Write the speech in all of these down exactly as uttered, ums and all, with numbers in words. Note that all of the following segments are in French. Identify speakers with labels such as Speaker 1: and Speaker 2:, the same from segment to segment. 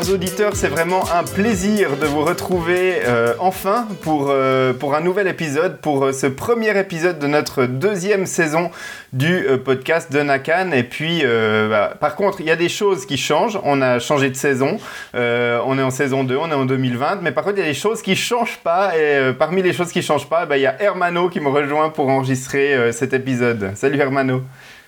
Speaker 1: chers auditeurs, c'est vraiment un plaisir de vous retrouver euh, enfin pour, euh, pour un nouvel épisode, pour euh, ce premier épisode de notre deuxième saison du euh, podcast de Nakan. Et puis, euh, bah, par contre, il y a des choses qui changent. On a changé de saison. Euh, on est en saison deux, on est en deux mille vingt. Mais par contre, il y a des choses qui ne changent pas. Et euh, parmi les choses qui ne changent pas, bah, il y a Hermano qui me rejoint pour enregistrer euh, cet épisode. Salut Hermano.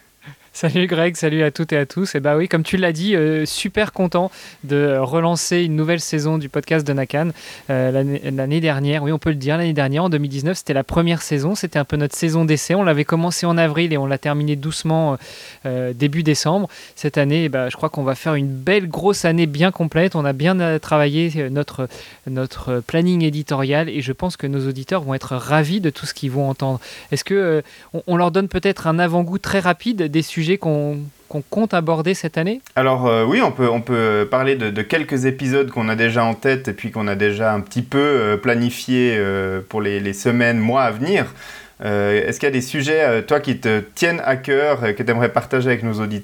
Speaker 2: Salut Greg, salut à toutes et à tous. Et bah oui, comme tu l'as dit, euh, super content de relancer une nouvelle saison du podcast de Nakan. Euh, l'année, l'année dernière, oui on peut le dire, l'année dernière, en deux mille dix-neuf, c'était la première saison. C'était un peu notre saison d'essai. On l'avait commencé en avril et on l'a terminé doucement euh, début décembre. Cette année, bah, je crois qu'on va faire une belle grosse année bien complète. On a bien travaillé notre, notre planning éditorial et je pense que nos auditeurs vont être ravis de tout ce qu'ils vont entendre. Est-ce que euh, on, on leur donne peut-être un avant-goût très rapide des sujets Qu'on, qu'on compte aborder cette année ?
Speaker 1: Alors euh, oui, on peut, on peut parler de, de quelques épisodes qu'on a déjà en tête et puis qu'on a déjà un petit peu euh, planifié euh, pour les, les semaines, mois à venir. Euh, est-ce qu'il y a des sujets, euh, toi, qui te tiennent à cœur et que tu aimerais partager avec nos auditeurs ?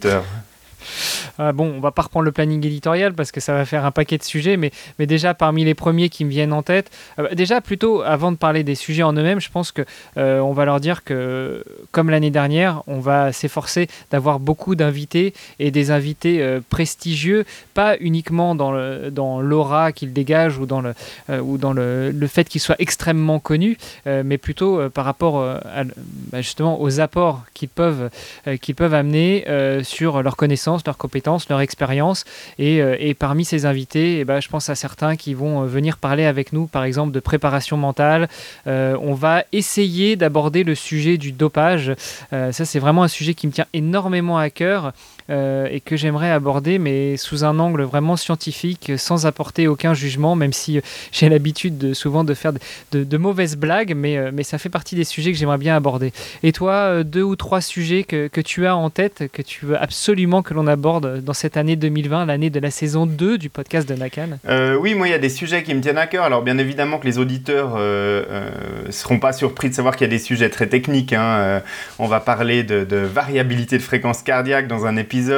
Speaker 2: Euh, bon, on va pas reprendre le planning éditorial parce que ça va faire un paquet de sujets, mais, mais déjà parmi les premiers qui me viennent en tête, euh, déjà plutôt avant de parler des sujets en eux-mêmes, je pense que euh, on va leur dire que comme l'année dernière, on va s'efforcer d'avoir beaucoup d'invités et des invités euh, prestigieux, pas uniquement dans, le, dans l'aura qu'ils dégagent ou dans le, euh, ou dans le, le fait qu'ils soient extrêmement connus, euh, mais plutôt euh, par rapport euh, à, bah, justement aux apports qu'ils peuvent, euh, qu'ils peuvent amener euh, sur leurs connaissances, leurs compétences, leur expérience. Et, euh, et parmi ces invités, eh ben, je pense à certains qui vont euh, venir parler avec nous, par exemple, de préparation mentale. Euh, on va essayer d'aborder le sujet du dopage. Euh, ça, c'est vraiment un sujet qui me tient énormément à cœur. Euh, et que j'aimerais aborder, mais sous un angle vraiment scientifique, sans apporter aucun jugement, même si j'ai l'habitude de, souvent de faire de, de, de mauvaises blagues, mais, euh, mais ça fait partie des sujets que j'aimerais bien aborder. Et toi, euh, deux ou trois sujets que, que tu as en tête, que tu veux absolument que l'on aborde dans cette année deux mille vingt, l'année de la saison deux du podcast de Nakan ?
Speaker 1: euh, Oui, moi, il y a des sujets qui me tiennent à cœur. Alors, bien évidemment que les auditeurs ne euh, euh, seront pas surpris de savoir qu'il y a des sujets très techniques. Hein. Euh, on va parler de, de variabilité de fréquence cardiaque dans un épisode.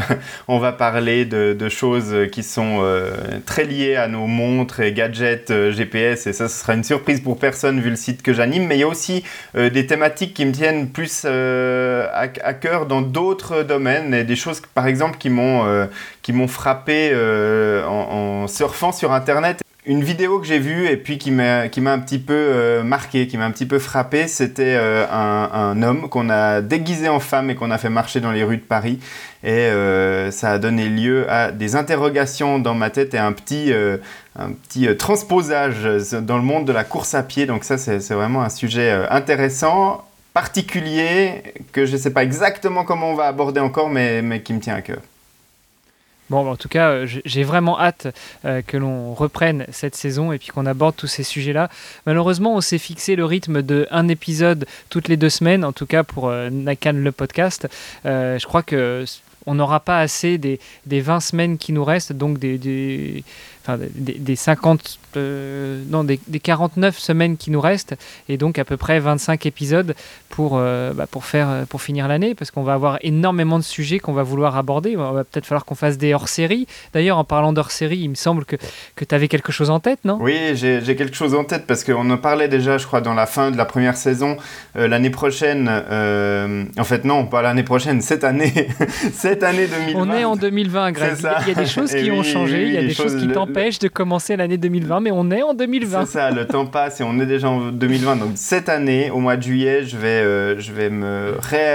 Speaker 1: On va parler de, de choses qui sont euh, très liées à nos montres et gadgets euh, G P S, et ça, ce sera une surprise pour personne vu le site que j'anime, mais il y a aussi euh, des thématiques qui me tiennent plus euh, à, à cœur dans d'autres domaines, et des choses par exemple qui m'ont, euh, qui m'ont frappé euh, en, en surfant sur Internet. Une vidéo que j'ai vue et puis qui m'a, qui m'a un petit peu euh, marqué, qui m'a un petit peu frappé, c'était euh, un, un homme qu'on a déguisé en femme et qu'on a fait marcher dans les rues de Paris. Et euh, ça a donné lieu à des interrogations dans ma tête et un petit, euh, un petit euh, transposage dans le monde de la course à pied. Donc ça, c'est, c'est vraiment un sujet euh, intéressant, particulier, que je ne sais pas exactement comment on va aborder encore, mais, mais qui me tient à cœur.
Speaker 2: Bon, en tout cas, j'ai vraiment hâte euh, que l'on reprenne cette saison et puis qu'on aborde tous ces sujets-là. Malheureusement, on s'est fixé le rythme de un épisode toutes les deux semaines, en tout cas pour euh, Nakan le podcast. Euh, je crois que on n'aura pas assez des, des vingt semaines qui nous restent, donc des, des, enfin, des, des cinquante, euh, non, des, des quarante-neuf semaines qui nous restent, et donc à peu près vingt-cinq épisodes pour, euh, bah, pour, faire, pour finir l'année, parce qu'on va avoir énormément de sujets qu'on va vouloir aborder. Il va peut-être falloir qu'on fasse des hors-séries. D'ailleurs, en parlant d'hors-séries, il me semble que, que tu avais quelque chose en tête, non ?
Speaker 1: Oui, j'ai, j'ai quelque chose en tête, parce qu'on en parlait déjà, je crois, dans la fin de la première saison. Euh, l'année prochaine, euh, en fait non, pas l'année prochaine, cette année, cette année deux mille vingt.
Speaker 2: On est en deux mille vingt, Greg. Il y a des choses qui oui, ont changé, oui, il y a des choses, choses qui le, t'empêchent le... de commencer l'année deux mille vingt, mais on est en deux mille vingt.
Speaker 1: C'est ça, le temps passe et on est déjà en deux mille vingt. Donc cette année, au mois de juillet, je vais, euh, je vais me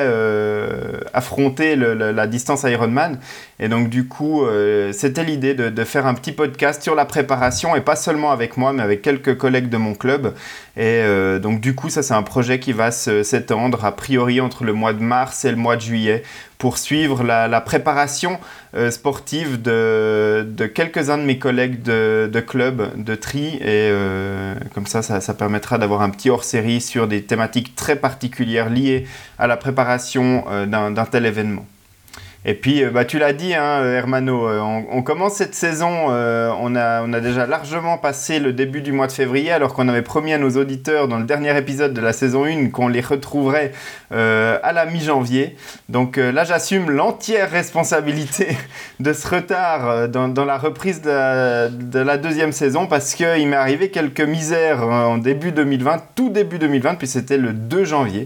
Speaker 1: réaffronter euh, la distance Ironman. Et donc du coup, euh, c'était l'idée de, de faire un petit podcast sur la préparation, et pas seulement avec moi, mais avec quelques collègues de mon club. Et euh, donc du coup, ça c'est un projet qui va se, s'étendre a priori entre le mois de mars et le mois de juillet, pour suivre la, la préparation euh, sportive de, de quelques-uns de mes collègues de, de club, de tri, et euh, comme ça, ça, ça permettra d'avoir un petit hors-série sur des thématiques très particulières liées à la préparation euh, d'un, d'un tel événement. Et puis, bah, tu l'as dit, hein, Hermano, on, on commence cette saison, euh, on, a, on a déjà largement passé le début du mois de février, alors qu'on avait promis à nos auditeurs dans le dernier épisode de la saison un qu'on les retrouverait euh, à la mi-janvier. Donc euh, là, j'assume l'entière responsabilité de ce retard dans, dans la reprise de la, de la deuxième saison, parce qu'il m'est arrivé quelques misères en début deux mille vingt, tout début deux mille vingt, puis c'était le deux janvier.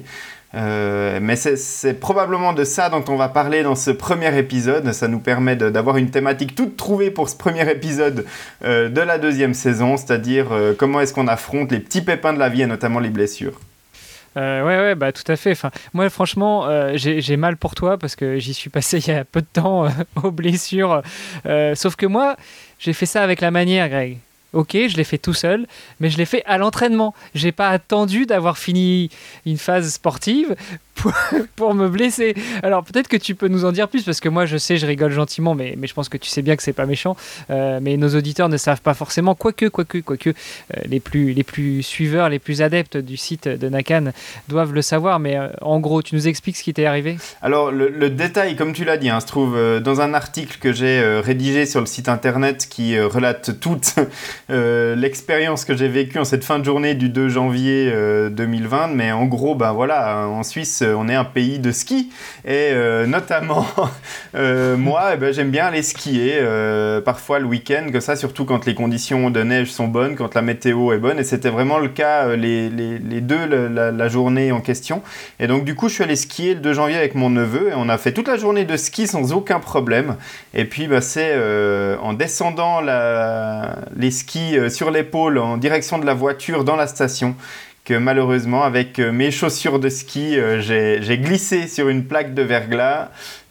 Speaker 1: Euh, mais c'est, c'est probablement de ça dont on va parler dans ce premier épisode. Ça nous permet de, d'avoir une thématique toute trouvée pour ce premier épisode euh, de la deuxième saison, c'est-à-dire euh, comment est-ce qu'on affronte les petits pépins de la vie et notamment les blessures.
Speaker 2: Euh, ouais, ouais, bah tout à fait. Enfin, moi, franchement, euh, j'ai, j'ai mal pour toi parce que j'y suis passé il y a peu de temps euh, aux blessures. Euh, sauf que moi, j'ai fait ça avec la manière, Greg. Ok, je l'ai fait tout seul, mais je l'ai fait à l'entraînement. J'ai pas attendu d'avoir fini une phase sportive pour, pour me blesser. Alors peut-être que tu peux nous en dire plus, parce que moi je sais, je rigole gentiment, mais, mais je pense que tu sais bien que c'est pas méchant. Euh, mais nos auditeurs ne savent pas forcément, quoique, quoique, quoique, euh, les plus, les plus suiveurs, les plus adeptes du site de Nakan doivent le savoir. Mais euh, en gros, tu nous expliques ce qui t'est arrivé ?
Speaker 1: Alors le, le détail, comme tu l'as dit, hein, se trouve euh, dans un article que j'ai euh, rédigé sur le site internet qui euh, relate toute euh, l'expérience que j'ai vécue en cette fin de journée du deux janvier euh, deux mille vingt. Mais en gros, ben voilà, en Suisse, on est un pays de ski et euh, notamment euh, moi eh ben, j'aime bien aller skier euh, parfois le week-end, que ça, surtout quand les conditions de neige sont bonnes, quand la météo est bonne, et c'était vraiment le cas euh, les, les, les deux le, la, la journée en question. Et donc du coup je suis allé skier le deux janvier avec mon neveu et on a fait toute la journée de ski sans aucun problème. Et puis bah, c'est euh, en descendant la, les skis euh, sur l'épaule en direction de la voiture dans la station que malheureusement, avec mes chaussures de ski, euh, j'ai, j'ai glissé sur une plaque de verglas.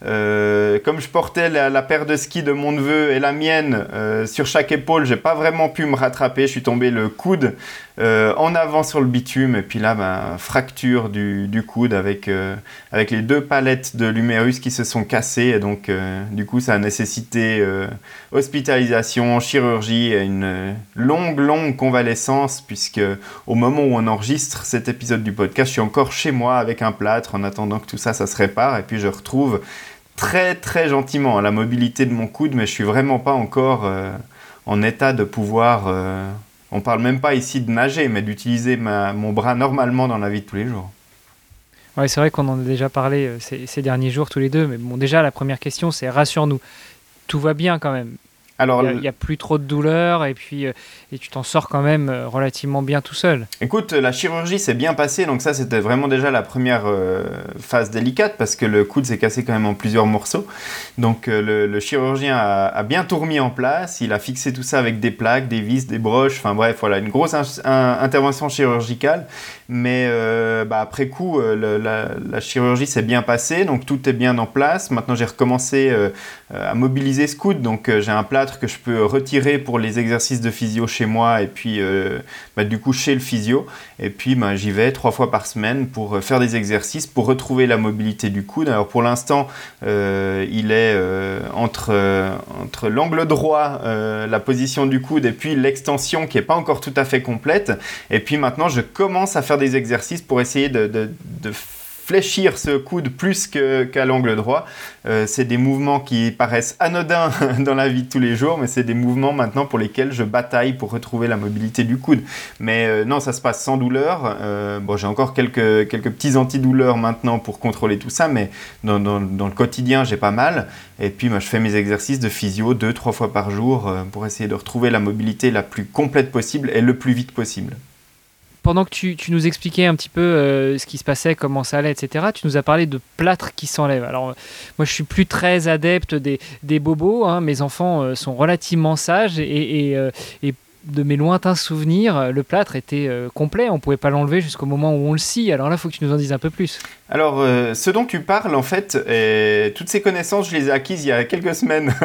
Speaker 1: Euh, comme je portais la, la paire de skis de mon neveu et la mienne euh, sur chaque épaule, j'ai pas vraiment pu me rattraper. Je suis tombé le coude euh, en avant sur le bitume, et puis là, ben, fracture du, du coude avec, euh, avec les deux palettes de l'humérus qui se sont cassées. Et donc, euh, du coup, ça a nécessité euh, hospitalisation, chirurgie et une longue, longue convalescence, puisque au moment où on enregistre cet épisode du podcast, je suis encore chez moi avec un plâtre en attendant que tout ça, ça se répare. Et puis, je retrouve très très gentiment à la mobilité de mon coude, mais je suis vraiment pas encore euh, en état de pouvoir, euh, on parle même pas ici de nager, mais d'utiliser ma, mon bras normalement dans la vie de tous les jours.
Speaker 2: Ouais, c'est vrai qu'on en a déjà parlé euh, ces, ces derniers jours tous les deux, mais bon, déjà la première question c'est rassure-nous, tout va bien quand même. Alors, il n'y a, a plus trop de douleur et puis euh, et tu t'en sors quand même euh, relativement bien tout seul.
Speaker 1: Écoute, la chirurgie s'est bien passée, donc ça c'était vraiment déjà la première euh, phase délicate parce que le coude s'est cassé quand même en plusieurs morceaux. Donc euh, le, le chirurgien a, a bien tout remis en place, il a fixé tout ça avec des plaques, des vis, des broches, enfin bref, voilà, une grosse in- un, intervention chirurgicale. Mais euh, bah, après coup, euh, le, la, la chirurgie s'est bien passée, donc tout est bien en place. Maintenant j'ai recommencé euh, à mobiliser ce coude, donc euh, j'ai un plâtre que je peux retirer pour les exercices de physio chez moi et puis euh, bah, du coup chez le physio. Et puis bah, j'y vais trois fois par semaine pour faire des exercices pour retrouver la mobilité du coude. Alors pour l'instant, euh, il est euh, entre, euh, entre l'angle droit, euh, la position du coude et puis l'extension qui n'est pas encore tout à fait complète. Et puis maintenant, je commence à faire des exercices pour essayer de, de, de fléchir ce coude plus que, qu'à l'angle droit. Euh, c'est des mouvements qui paraissent anodins dans la vie de tous les jours, mais c'est des mouvements maintenant pour lesquels je bataille pour retrouver la mobilité du coude. Mais euh, non, ça se passe sans douleur. Euh, bon, j'ai encore quelques, quelques petits antidouleurs maintenant pour contrôler tout ça, mais dans, dans, dans le quotidien, j'ai pas mal. Et puis, bah, je fais mes exercices de physio deux, trois fois par jour euh, pour essayer de retrouver la mobilité la plus complète possible et le plus vite possible.
Speaker 2: Pendant que tu, tu nous expliquais un petit peu euh, ce qui se passait, comment ça allait, et cetera, tu nous as parlé de plâtre qui s'enlève. Alors, euh, moi, je suis plus très adepte des, des bobos. Hein. Mes enfants euh, sont relativement sages et, et, euh, et de mes lointains souvenirs, le plâtre était euh, complet. On ne pouvait pas l'enlever jusqu'au moment où on le scie. Alors là, il faut que tu nous en dises un peu plus.
Speaker 1: Alors, euh, ce dont tu parles, en fait, et toutes ces connaissances, je les ai acquises il y a quelques semaines.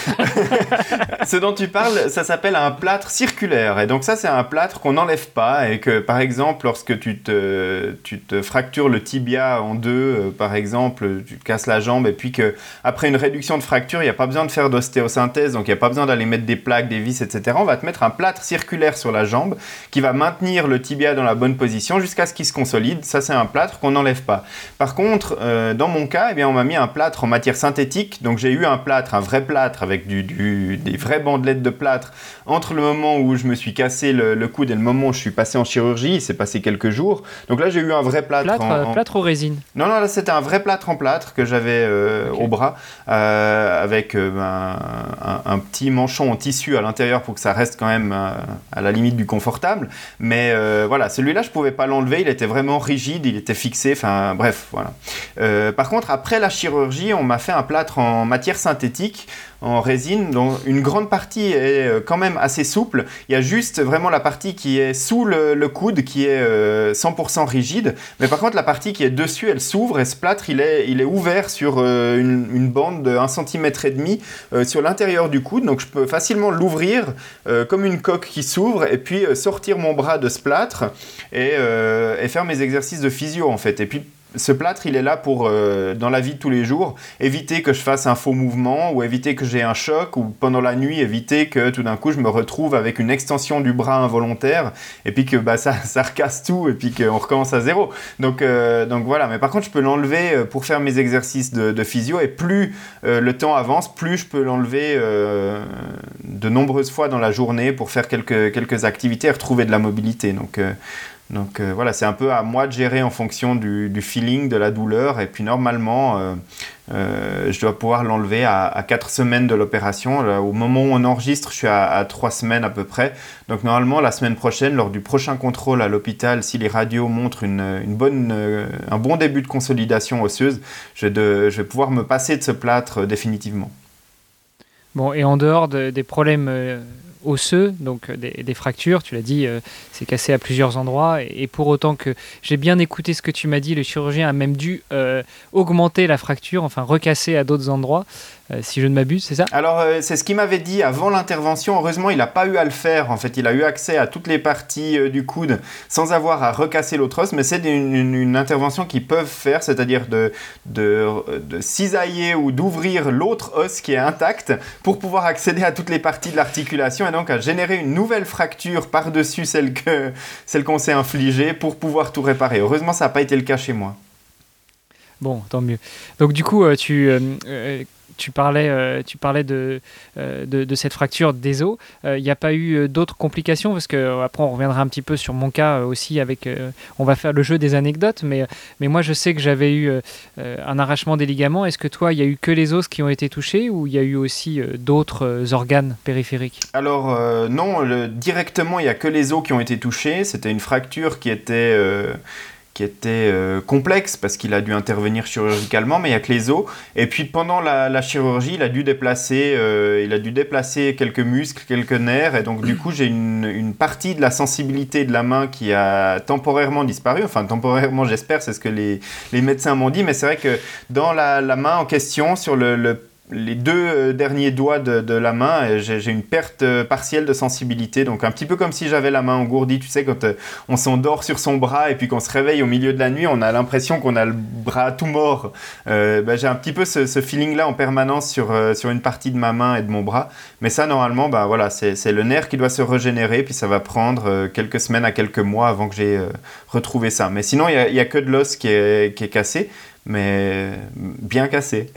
Speaker 1: Ce dont tu parles, ça s'appelle un plâtre circulaire. Et donc ça, c'est un plâtre qu'on n'enlève pas et que, par exemple, lorsque tu te, tu te fractures le tibia en deux, euh, par exemple, tu te casses la jambe et puis qu'après une réduction de fracture, il n'y a pas besoin de faire d'ostéosynthèse, donc il n'y a pas besoin d'aller mettre des plaques, des vis, et cetera. On va te mettre un plâtre circulaire sur la jambe qui va maintenir le tibia dans la bonne position jusqu'à ce qu'il se consolide. Ça, c'est un plâtre qu'on n'enlève pas. Par contre, euh, dans mon cas, eh bien, on m'a mis un plâtre en matière synthétique. Donc j'ai eu un plâtre, un vrai plâtre avec du, du, des vraies bandelettes de plâtre entre le moment où je me suis cassé le, le coude et le moment où je suis passé en chirurgie. Il s'est passé quelques jours. Donc là, j'ai eu un vrai plâtre.
Speaker 2: Plâtre,
Speaker 1: en, en...
Speaker 2: plâtre aux résines.
Speaker 1: Non, non, là, c'était un vrai plâtre en plâtre que j'avais euh, okay. au bras euh, avec euh, un, un, un petit manchon en tissu à l'intérieur pour que ça reste quand même euh, à la limite du confortable. Mais euh, voilà, celui-là, je ne pouvais pas l'enlever. Il était vraiment rigide, il était fixé. Enfin, bref, voilà. Euh, par contre, après la chirurgie, on m'a fait un plâtre en matière synthétique, en résine, dont une grande partie est quand même assez souple. Il y a juste vraiment la partie qui est sous le, le coude qui est euh, cent pour cent rigide. Mais par contre, la partie qui est dessus, elle s'ouvre et ce plâtre, il est, il est ouvert sur euh, une, une bande de un centimètre et demi euh, sur l'intérieur du coude. Donc, je peux facilement l'ouvrir euh, comme une coque qui s'ouvre et puis euh, sortir mon bras de ce plâtre et, euh, et faire mes exercices de physio, en fait. Et puis, ce plâtre, il est là pour, euh, dans la vie de tous les jours, éviter que je fasse un faux mouvement ou éviter que j'ai un choc ou pendant la nuit, éviter que tout d'un coup, je me retrouve avec une extension du bras involontaire et puis que bah, ça, ça recasse tout et puis qu'on recommence à zéro. Donc, euh, donc voilà, mais par contre, je peux l'enlever pour faire mes exercices de, de physio et plus euh, le temps avance, plus je peux l'enlever euh, de nombreuses fois dans la journée pour faire quelques, quelques activités et retrouver de la mobilité. Donc, euh, Donc euh, voilà, c'est un peu à moi de gérer en fonction du, du feeling, de la douleur. Et puis normalement, euh, euh, je dois pouvoir l'enlever à, à quatre semaines de l'opération. Là, au moment où on enregistre, je suis à, à trois semaines à peu près. Donc normalement, la semaine prochaine, lors du prochain contrôle à l'hôpital, si les radios montrent une, une bonne, euh, un bon début de consolidation osseuse, je vais, de, je vais pouvoir me passer de ce plâtre euh, définitivement.
Speaker 2: Bon, et en dehors de, des problèmes... Euh... osseux, donc des, des fractures, tu l'as dit, euh, c'est cassé à plusieurs endroits, et, et pour autant que j'ai bien écouté ce que tu m'as dit, le chirurgien a même dû euh, augmenter la fracture, enfin recasser à d'autres endroits, euh, si je ne m'abuse, c'est ça ?
Speaker 1: Alors, euh, c'est ce qu'il m'avait dit avant l'intervention. Heureusement, il n'a pas eu à le faire. En fait, il a eu accès à toutes les parties euh, du coude sans avoir à recasser l'autre os, mais c'est une, une, une intervention qu'ils peuvent faire, c'est-à-dire de, de, de cisailler ou d'ouvrir l'autre os qui est intact pour pouvoir accéder à toutes les parties de l'articulation et donc à générer une nouvelle fracture par-dessus celle, que, celle qu'on s'est infligée pour pouvoir tout réparer. Heureusement, ça n'a pas été le cas chez moi.
Speaker 2: Bon, tant mieux. Donc du coup, tu... Euh, Tu parlais, euh, tu parlais de, euh, de, de cette fracture des os. Il euh, n'y a pas eu d'autres complications parce que euh, après on reviendra un petit peu sur mon cas euh, aussi. Avec, euh, on va faire le jeu des anecdotes, mais, mais moi je sais que j'avais eu euh, un arrachement des ligaments. Est-ce que toi, il y a eu que les os qui ont été touchés ou il y a eu aussi euh, d'autres euh, organes périphériques ?
Speaker 1: Alors euh, non, le, directement il n'y a que les os qui ont été touchés. C'était une fracture qui était... Euh... qui était euh, complexe parce qu'il a dû intervenir chirurgicalement, mais il n'y a que les os. Et puis pendant la, la chirurgie, il a dû déplacer, euh, il a dû déplacer quelques muscles, quelques nerfs, et donc du coup j'ai une, une partie de la sensibilité de la main qui a temporairement disparu. Enfin temporairement, j'espère, c'est ce que les, les médecins m'ont dit, mais c'est vrai que dans la, la main en question, sur le, le les deux derniers doigts de, de la main, j'ai, j'ai une perte partielle de sensibilité, donc un petit peu comme si j'avais la main engourdie, tu sais, quand on s'endort sur son bras et puis qu'on se réveille au milieu de la nuit, on a l'impression qu'on a le bras tout mort. Euh, ben, j'ai un petit peu ce, ce feeling-là en permanence sur, sur une partie de ma main et de mon bras, mais ça, normalement, ben, voilà, c'est, c'est le nerf qui doit se régénérer, puis ça va prendre quelques semaines à quelques mois avant que j'ai retrouvé ça. Mais sinon, il n'y a, a que de l'os qui est, qui est cassé, mais bien cassé.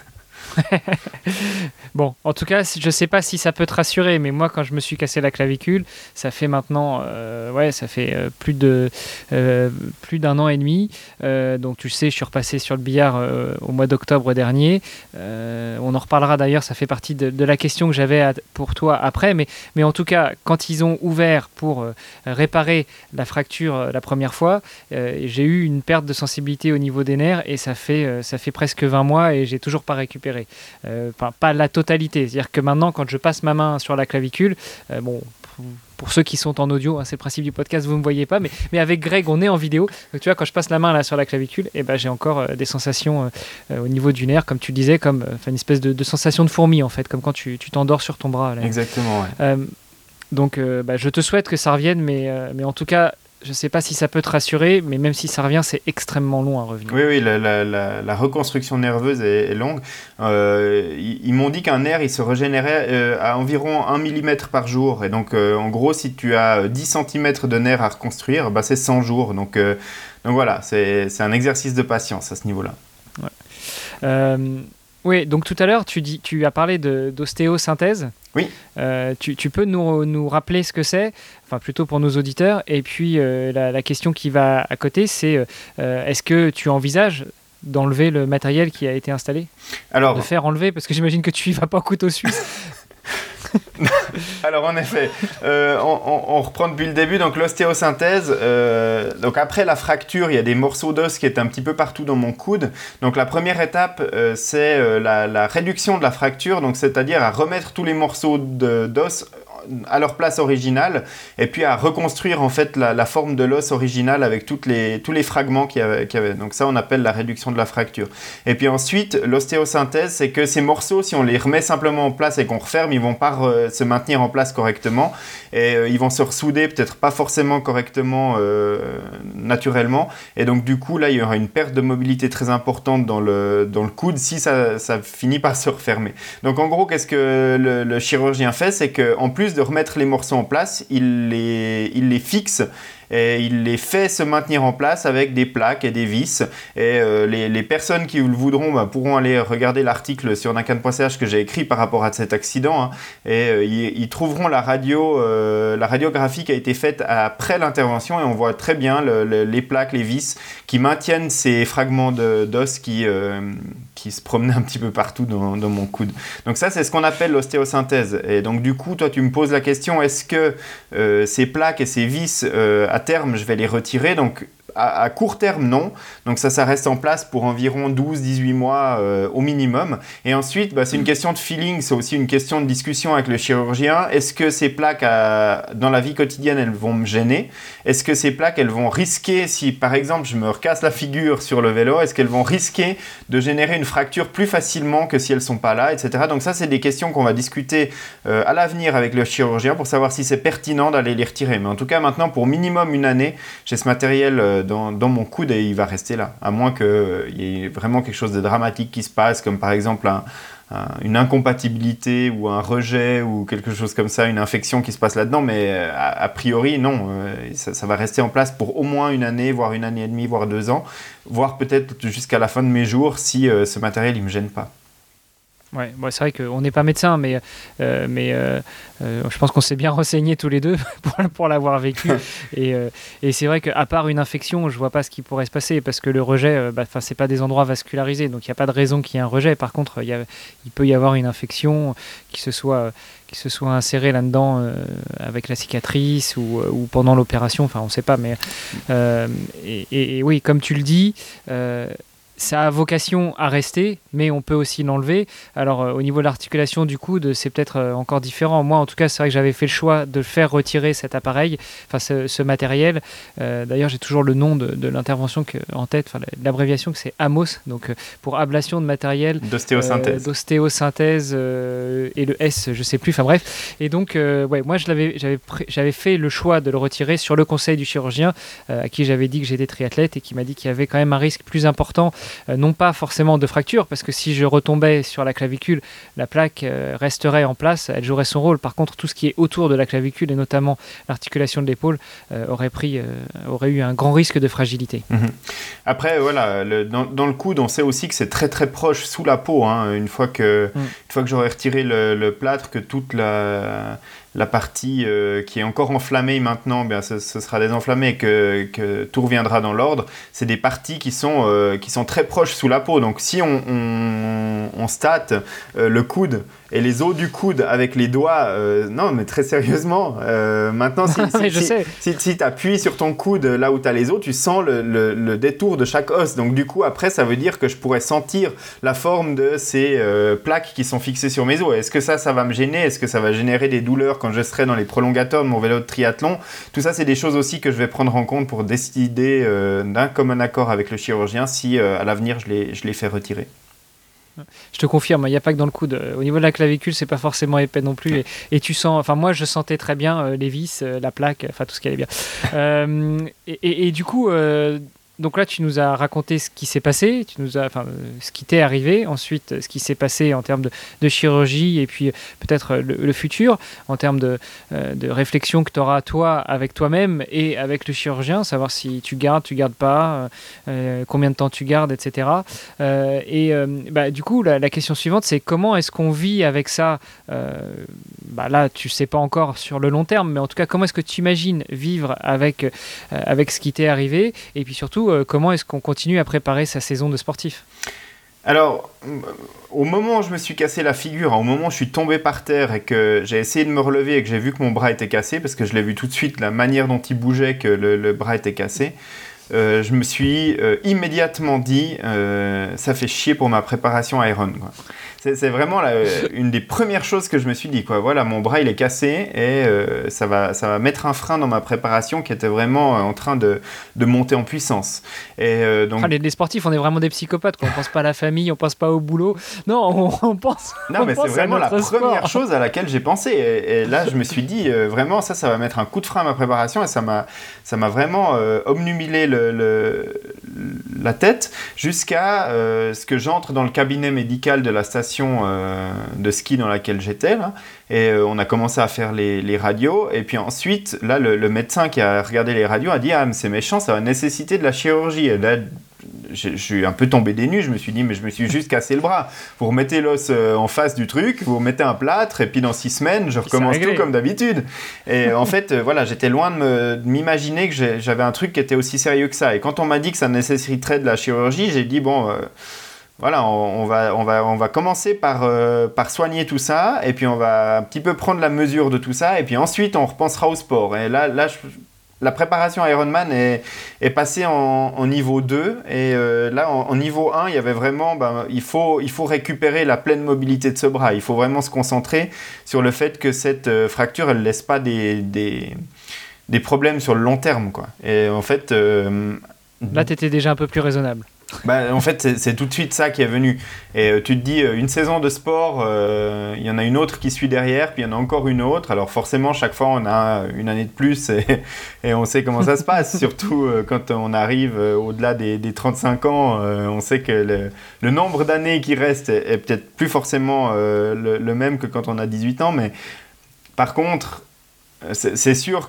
Speaker 2: Bon, en tout cas, je sais pas si ça peut te rassurer, mais moi, quand je me suis cassé la clavicule, ça fait maintenant, euh, ouais, ça fait euh, plus de euh, plus d'un an et demi. Euh, donc, tu sais, je suis repassé sur le billard euh, au mois d'octobre dernier. Euh, on en reparlera d'ailleurs. Ça fait partie de, de la question que j'avais à, pour toi après, mais mais en tout cas, quand ils ont ouvert pour euh, réparer la fracture euh, la première fois, euh, j'ai eu une perte de sensibilité au niveau des nerfs et ça fait euh, ça fait presque vingt mois et j'ai toujours pas récupéré. Euh, enfin, pas la totalité. C'est-à-dire que maintenant, quand je passe ma main sur la clavicule, euh, bon, pour, pour ceux qui sont en audio, hein, c'est le principe du podcast, vous ne me voyez pas, mais, mais avec Greg, on est en vidéo. Donc, tu vois, quand je passe la main là sur la clavicule, eh ben, j'ai encore euh, des sensations euh, au niveau du nerf, comme tu disais, comme euh, une espèce de, de sensation de fourmi, en fait, comme quand tu, tu t'endors sur ton bras. Là.
Speaker 1: Exactement, ouais.
Speaker 2: Euh, donc, euh, bah, je te souhaite que ça revienne, mais, euh, mais en tout cas, je ne sais pas si ça peut te rassurer, mais même si ça revient, c'est extrêmement long à revenir.
Speaker 1: Oui, oui, la, la, la, la reconstruction nerveuse est, est longue. Euh, ils, ils m'ont dit qu'un nerf, il se régénérait euh, à environ un millimètre par jour. Et donc, euh, en gros, si tu as dix centimètres de nerf à reconstruire, bah, c'est cent jours. Donc, euh, donc voilà, c'est, c'est un exercice de patience à ce niveau-là.
Speaker 2: Ouais. Euh, oui, donc tout à l'heure, tu, dis, tu as parlé de, d'ostéosynthèse.
Speaker 1: Oui.
Speaker 2: Euh, tu, tu peux nous, nous rappeler ce que c'est, enfin plutôt pour nos auditeurs. Et puis euh, la, la question qui va à côté, c'est euh, est-ce que tu envisages d'enlever le matériel qui a été installé ? Alors, de faire enlever, parce que j'imagine que tu y vas pas au couteau suisse.
Speaker 1: Alors en effet, euh, on, on, on reprend depuis le début. Donc l'ostéosynthèse, euh, donc après la fracture, il y a des morceaux d'os qui étaient un petit peu partout dans mon coude. Donc la première étape, euh, c'est euh, la, la réduction de la fracture, donc c'est-à-dire à remettre tous les morceaux de, d'os à leur place originale et puis à reconstruire en fait la, la forme de l'os original avec toutes les, tous les fragments qu'il y, avait, qu'il y avait. Donc ça on appelle la réduction de la fracture. Et puis ensuite l'ostéosynthèse, c'est que ces morceaux, si on les remet simplement en place et qu'on referme, ils vont pas re- se maintenir en place correctement et euh, ils vont se ressouder peut-être pas forcément correctement euh, naturellement, et donc du coup là il y aura une perte de mobilité très importante dans le, dans le coude si ça, ça finit par se refermer. Donc en gros, qu'est-ce que le, le chirurgien fait, c'est qu'en plus de remettre les morceaux en place, il les, il les fixe et il les fait se maintenir en place avec des plaques et des vis. Et euh, les, les personnes qui le voudront bah, pourront aller regarder l'article sur nakan point c h que j'ai écrit par rapport à cet accident, hein, et euh, ils, ils trouveront la radio, euh, la radiographie qui a été faite après l'intervention, et on voit très bien le, le, les plaques, les vis qui maintiennent ces fragments de, d'os qui, euh, qui se promenaient un petit peu partout dans, dans mon coude. Donc ça, c'est ce qu'on appelle l'ostéosynthèse. Et donc du coup, toi, tu me poses la question, est-ce que euh, ces plaques et ces vis, euh, à terme, je vais les retirer? Donc à, à court terme, non. Donc ça, ça reste en place pour environ douze à dix-huit mois euh, au minimum. Et ensuite, bah, c'est une question de feeling, c'est aussi une question de discussion avec le chirurgien. Est-ce que ces plaques, à, dans la vie quotidienne, elles vont me gêner? Est-ce que ces plaques, elles vont risquer, si par exemple je me recasse la figure sur le vélo, est-ce qu'elles vont risquer de générer une fracture plus facilement que si elles ne sont pas là, et cetera. Donc ça, c'est des questions qu'on va discuter euh, à l'avenir avec le chirurgien pour savoir si c'est pertinent d'aller les retirer. Mais en tout cas, maintenant, pour minimum une année, j'ai ce matériel euh, Dans, dans mon coude et il va rester là, à moins qu'il euh, y ait vraiment quelque chose de dramatique qui se passe, comme par exemple un, un, une incompatibilité ou un rejet ou quelque chose comme ça, une infection qui se passe là-dedans, mais a, a priori non, euh, ça, ça va rester en place pour au moins une année, voire une année et demie, voire deux ans, voire peut-être jusqu'à la fin de mes jours si euh, ce matériel il me gêne pas.
Speaker 2: Ouais, bon, c'est vrai qu'on n'est pas médecin, mais, euh, mais euh, euh, je pense qu'on s'est bien renseignés tous les deux pour, pour l'avoir vécu. et, euh, et c'est vrai qu'à part une infection, je ne vois pas ce qui pourrait se passer, parce que le rejet, euh, bah, ce n'est pas des endroits vascularisés, donc il n'y a pas de raison qu'il y ait un rejet. Par contre, y a, il peut y avoir une infection qui se soit, qui se soit insérée là-dedans euh, avec la cicatrice ou, ou pendant l'opération, enfin on ne sait pas. Mais, euh, et, et, et oui, comme tu le dis... Euh, ça a vocation à rester, mais on peut aussi l'enlever. Alors, euh, au niveau de l'articulation du coude, c'est peut-être euh, encore différent. Moi, en tout cas, c'est vrai que j'avais fait le choix de faire retirer cet appareil, enfin ce, ce matériel. Euh, d'ailleurs, j'ai toujours le nom de, de l'intervention que, en tête, enfin l'abréviation que c'est AMOS, donc euh, pour ablation de matériel
Speaker 1: d'ostéosynthèse,
Speaker 2: euh, d'ostéosynthèse euh, et le S, je sais plus. Enfin bref. Et donc, euh, ouais, moi, je l'avais, j'avais, pr- j'avais fait le choix de le retirer sur le conseil du chirurgien, euh, à qui j'avais dit que j'étais triathlète et qui m'a dit qu'il y avait quand même un risque plus important. Euh, non pas forcément de fracture, parce que si je retombais sur la clavicule, la plaque euh, resterait en place, elle jouerait son rôle. Par contre, tout ce qui est autour de la clavicule, et notamment l'articulation de l'épaule, euh, aurait, pris, euh, aurait eu un grand risque de fragilité.
Speaker 1: Mmh. Après, voilà, le, dans, dans le coude, on sait aussi que c'est très très proche sous la peau, hein, une fois que, mmh. une fois que j'aurai retiré le, le plâtre, que toute la... la partie euh, qui est encore enflammée maintenant, bien, ce, ce sera désenflammé et que, que tout reviendra dans l'ordre. C'est des parties qui sont, euh, qui sont très proches sous la peau. Donc si on, on, on state euh, le coude et les os du coude avec les doigts, euh, non mais très sérieusement, euh, maintenant si, si,
Speaker 2: je
Speaker 1: si,
Speaker 2: sais.
Speaker 1: si, si tu appuies sur ton coude là où tu as les os, tu sens le, le, le détour de chaque os. Donc du coup après ça veut dire que je pourrais sentir la forme de ces euh, plaques qui sont fixées sur mes os. Est-ce que ça, ça va me gêner? Est-ce que ça va générer des douleurs quand je serai dans les prolongateurs de mon vélo de triathlon? Tout ça, c'est des choses aussi que je vais prendre en compte pour décider euh, d'un commun accord avec le chirurgien si euh, à l'avenir je les, je les fais retirer.
Speaker 2: Je te confirme, il n'y a pas que dans le coude. Au niveau de la clavicule, c'est pas forcément épais non plus. Et, et tu sens, enfin moi, je sentais très bien euh, les vis, euh, la plaque, enfin tout ce qui allait bien. Euh, et, et, et du coup, euh, donc là, tu nous as raconté ce qui s'est passé, tu nous as, enfin, ce qui t'est arrivé, ensuite ce qui s'est passé en termes de, de chirurgie et puis peut-être le, le futur, en termes de, euh, de réflexion que tu auras toi avec toi-même et avec le chirurgien, savoir si tu gardes, tu gardes pas, euh, combien de temps tu gardes, et cetera. Euh, et euh, bah, du coup, la, la question suivante, c'est comment est-ce qu'on vit avec ça euh, bah, là, tu sais pas encore sur le long terme, mais en tout cas, comment est-ce que tu imagines vivre avec, euh, avec ce qui t'est arrivé et puis surtout, comment est-ce qu'on continue à préparer sa saison de sportif ?
Speaker 1: Alors, au moment où je me suis cassé la figure, au moment où je suis tombé par terre et que j'ai essayé de me relever et que j'ai vu que mon bras était cassé, parce que je l'ai vu tout de suite, la manière dont il bougeait, que le, le bras était cassé, euh, je me suis euh, immédiatement dit euh, ça fait chier pour ma préparation à Iron, quoi. C'est, c'est vraiment la, une des premières choses que je me suis dit, quoi. Voilà, mon bras il est cassé et euh, ça, va, ça va mettre un frein dans ma préparation qui était vraiment en train de, de monter en puissance. Et, euh, donc...
Speaker 2: ah, les, les sportifs, on est vraiment des psychopathes, quoi. On pense pas à la famille, on pense pas au boulot. Non, on, on pense.
Speaker 1: Non,
Speaker 2: on
Speaker 1: mais
Speaker 2: pense
Speaker 1: c'est vraiment la
Speaker 2: sport.
Speaker 1: première chose à laquelle j'ai pensé. Et, et là, je me suis dit, euh, vraiment, ça, ça va mettre un coup de frein à ma préparation et ça m'a, ça m'a vraiment euh, obnubilé le, le, la tête jusqu'à euh, ce que j'entre dans le cabinet médical de la station euh, de ski dans laquelle j'étais là, et euh, on a commencé à faire les, les radios et puis ensuite là le, le médecin qui a regardé les radios a dit ah mais c'est méchant, ça va nécessiter de la chirurgie. Et là je, je suis un peu tombé des nues, je me suis dit mais je me suis juste cassé le bras, vous remettez l'os euh, en face du truc, vous mettez un plâtre et puis dans six semaines je recommence tout comme d'habitude. Et en fait euh, voilà, j'étais loin de, me, de m'imaginer que j'ai, j'avais un truc qui était aussi sérieux que ça. Et quand on m'a dit que ça nécessiterait de la chirurgie, j'ai dit bon euh, voilà, on, on, va, on, va, on va commencer par, euh, par soigner tout ça, et puis on va un petit peu prendre la mesure de tout ça, et puis ensuite on repensera au sport. Et là, là je, la préparation Ironman est, est passée en, en niveau deux, et euh, là en, en niveau un, il y avait vraiment, ben, il, faut, il faut récupérer la pleine mobilité de ce bras, il faut vraiment se concentrer sur le fait que cette euh, fracture, elle ne laisse pas des, des, des problèmes sur le long terme, quoi. Et en fait... Euh,
Speaker 2: là, tu étais déjà un peu plus raisonnable.
Speaker 1: Bah, en fait, c'est, c'est tout de suite ça qui est venu. Et euh, tu te dis, euh, une saison de sport, euh, il y en a une autre qui suit derrière, puis il y en a encore une autre. Alors forcément, chaque fois, on a une année de plus et, et on sait comment ça se passe. Surtout euh, quand on arrive euh, au-delà des, des trente-cinq ans, euh, on sait que le, le nombre d'années qui reste est, est peut-être plus forcément euh, le, le même que quand on a dix-huit ans. Mais par contre... C'est, c'est sûr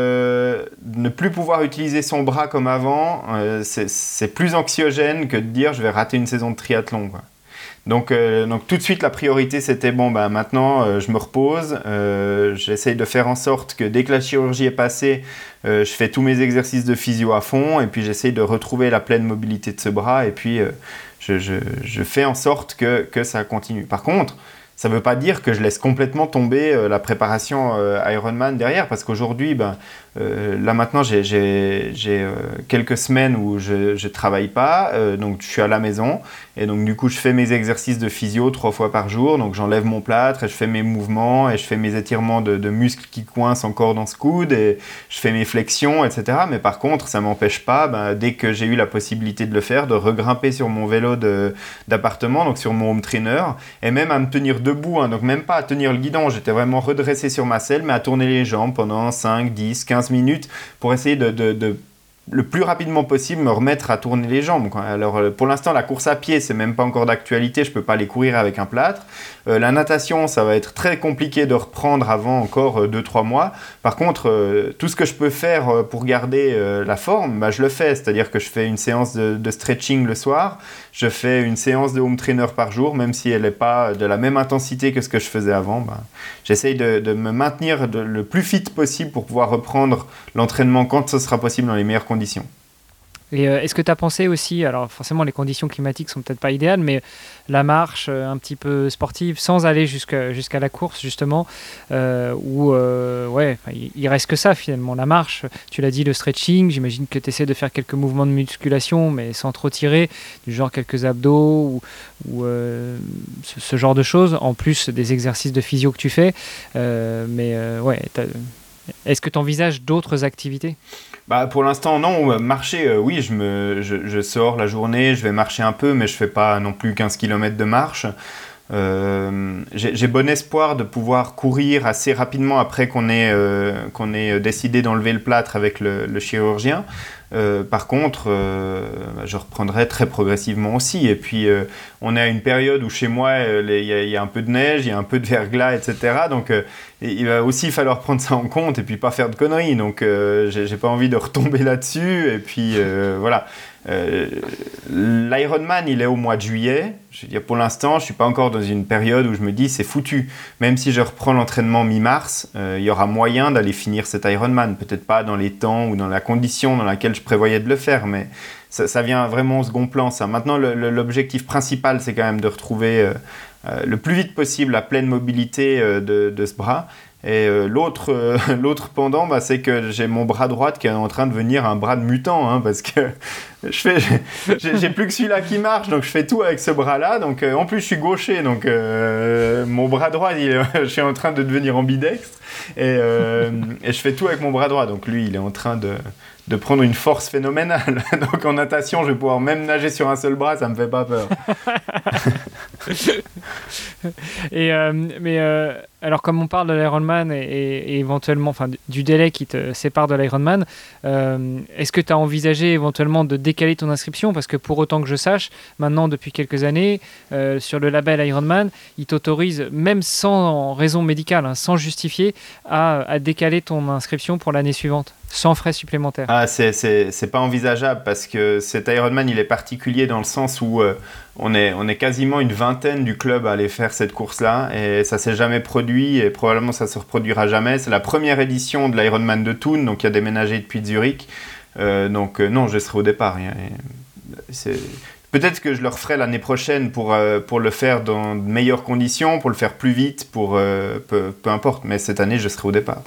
Speaker 1: que ne plus pouvoir utiliser son bras comme avant, euh, c'est, c'est plus anxiogène que de dire je vais rater une saison de triathlon, quoi. Donc, euh, donc tout de suite la priorité c'était bon ben maintenant euh, je me repose, euh, j'essaye de faire en sorte que dès que la chirurgie est passée, euh, je fais tous mes exercices de physio à fond et puis j'essaye de retrouver la pleine mobilité de ce bras et puis euh, je, je, je fais en sorte que, que ça continue. Par contre, ça ne veut pas dire que je laisse complètement tomber euh, la préparation euh, Ironman derrière, parce qu'aujourd'hui, ben, euh, là maintenant, j'ai, j'ai, j'ai euh, quelques semaines où je ne travaille pas, euh, donc je suis à la maison, et donc du coup, je fais mes exercices de physio trois fois par jour, donc j'enlève mon plâtre, et je fais mes mouvements, et je fais mes étirements de, de muscles qui coincent encore dans ce coude, et je fais mes flexions, et cetera. Mais par contre, ça ne m'empêche pas, ben, dès que j'ai eu la possibilité de le faire, de regrimper sur mon vélo de, d'appartement, donc sur mon home trainer, et même à me tenir debout, hein, donc même pas à tenir le guidon, j'étais vraiment redressé sur ma selle, mais à tourner les jambes pendant cinq, dix, quinze minutes pour essayer de, de, de le plus rapidement possible me remettre à tourner les jambes, quoi. Alors pour l'instant la course à pied c'est même pas encore d'actualité, je peux pas aller courir avec un plâtre. Euh, la natation ça va être très compliqué de reprendre avant encore deux trois mois. Par contre euh, tout ce que je peux faire pour garder euh, la forme, bah, je le fais, c'est-à-dire que je fais une séance de, de stretching le soir, je fais une séance de home trainer par jour, même si elle n'est pas de la même intensité que ce que je faisais avant. Bah, j'essaye de, de me maintenir de, le plus fit possible pour pouvoir reprendre l'entraînement quand ce sera possible dans les meilleures conditions.
Speaker 2: Et euh, est-ce que tu as pensé aussi, alors forcément les conditions climatiques sont peut-être pas idéales, mais la marche euh, un petit peu sportive sans aller jusqu'à, jusqu'à la course justement, euh, où euh, ouais, il, il reste que ça finalement, la marche, tu l'as dit, le stretching, j'imagine que tu essaies de faire quelques mouvements de musculation mais sans trop tirer, du genre quelques abdos ou, ou euh, ce, ce genre de choses, en plus des exercices de physio que tu fais, euh, mais euh, ouais, est-ce que tu envisages d'autres activités ?
Speaker 1: Bah, pour l'instant, non. Marcher, euh, oui, je, me, je, je sors la journée, je vais marcher un peu, mais je fais pas non plus quinze kilomètres de marche. Euh, j'ai, j'ai bon espoir de pouvoir courir assez rapidement après qu'on ait, euh, qu'on ait décidé d'enlever le plâtre avec le, le chirurgien. Euh, par contre, euh, je reprendrai très progressivement aussi. Et puis, euh, on est à une période où chez moi, il euh, y, y a un peu de neige, il y a un peu de verglas, et cetera. Donc, euh, il va aussi falloir prendre ça en compte et puis pas faire de conneries. Donc, euh, j'ai, j'ai pas envie de retomber là-dessus. Et puis, euh, voilà. Euh, L'Ironman, il est au mois de juillet. Je veux dire, pour l'instant, je suis pas encore dans une période où je me dis c'est foutu. Même si je reprends l'entraînement mi-mars, euh, il y aura moyen d'aller finir cet Ironman. Peut-être pas dans les temps ou dans la condition dans laquelle je prévoyais de le faire, mais ça, ça vient vraiment au second plan. Ça. Maintenant, le, le, l'objectif principal, c'est quand même de retrouver euh, euh, le plus vite possible la pleine mobilité euh, de, de ce bras. Et euh, l'autre, euh, l'autre pendant, bah, c'est que j'ai mon bras droit qui est en train de devenir un bras de mutant, hein, parce que je fais, j'ai, j'ai plus que celui-là qui marche, donc je fais tout avec ce bras-là. Donc, euh, en plus, je suis gaucher, donc euh, mon bras droit, il, je suis en train de devenir ambidextre, et, euh, et je fais tout avec mon bras droit. Donc lui, il est en train de, de prendre une force phénoménale. Donc en natation, je vais pouvoir même nager sur un seul bras, ça me fait pas peur.
Speaker 2: et euh, mais euh, alors comme on parle de l'Ironman et, et, et éventuellement enfin du délai qui te sépare de l'Ironman, euh, est-ce que tu as envisagé éventuellement de décaler ton inscription, parce que pour autant que je sache maintenant depuis quelques années euh, sur le label Ironman, il t'autorise même sans raison médicale, hein, sans justifier, à, à décaler ton inscription pour l'année suivante sans frais supplémentaires.
Speaker 1: Ah, c'est, c'est, c'est pas envisageable, parce que cet Ironman, il est particulier dans le sens où euh, on, est, on est quasiment une vingtaine du club à aller faire cette course-là, et ça s'est jamais produit, et probablement ça se reproduira jamais. C'est la première édition de l'Ironman de Thun, donc il y a déménagé depuis Zurich. Euh, donc euh, non, je serai au départ. C'est... Peut-être que je le referai l'année prochaine pour, euh, pour le faire dans de meilleures conditions, pour le faire plus vite, pour, euh, peu, peu importe, mais cette année, je serai au départ.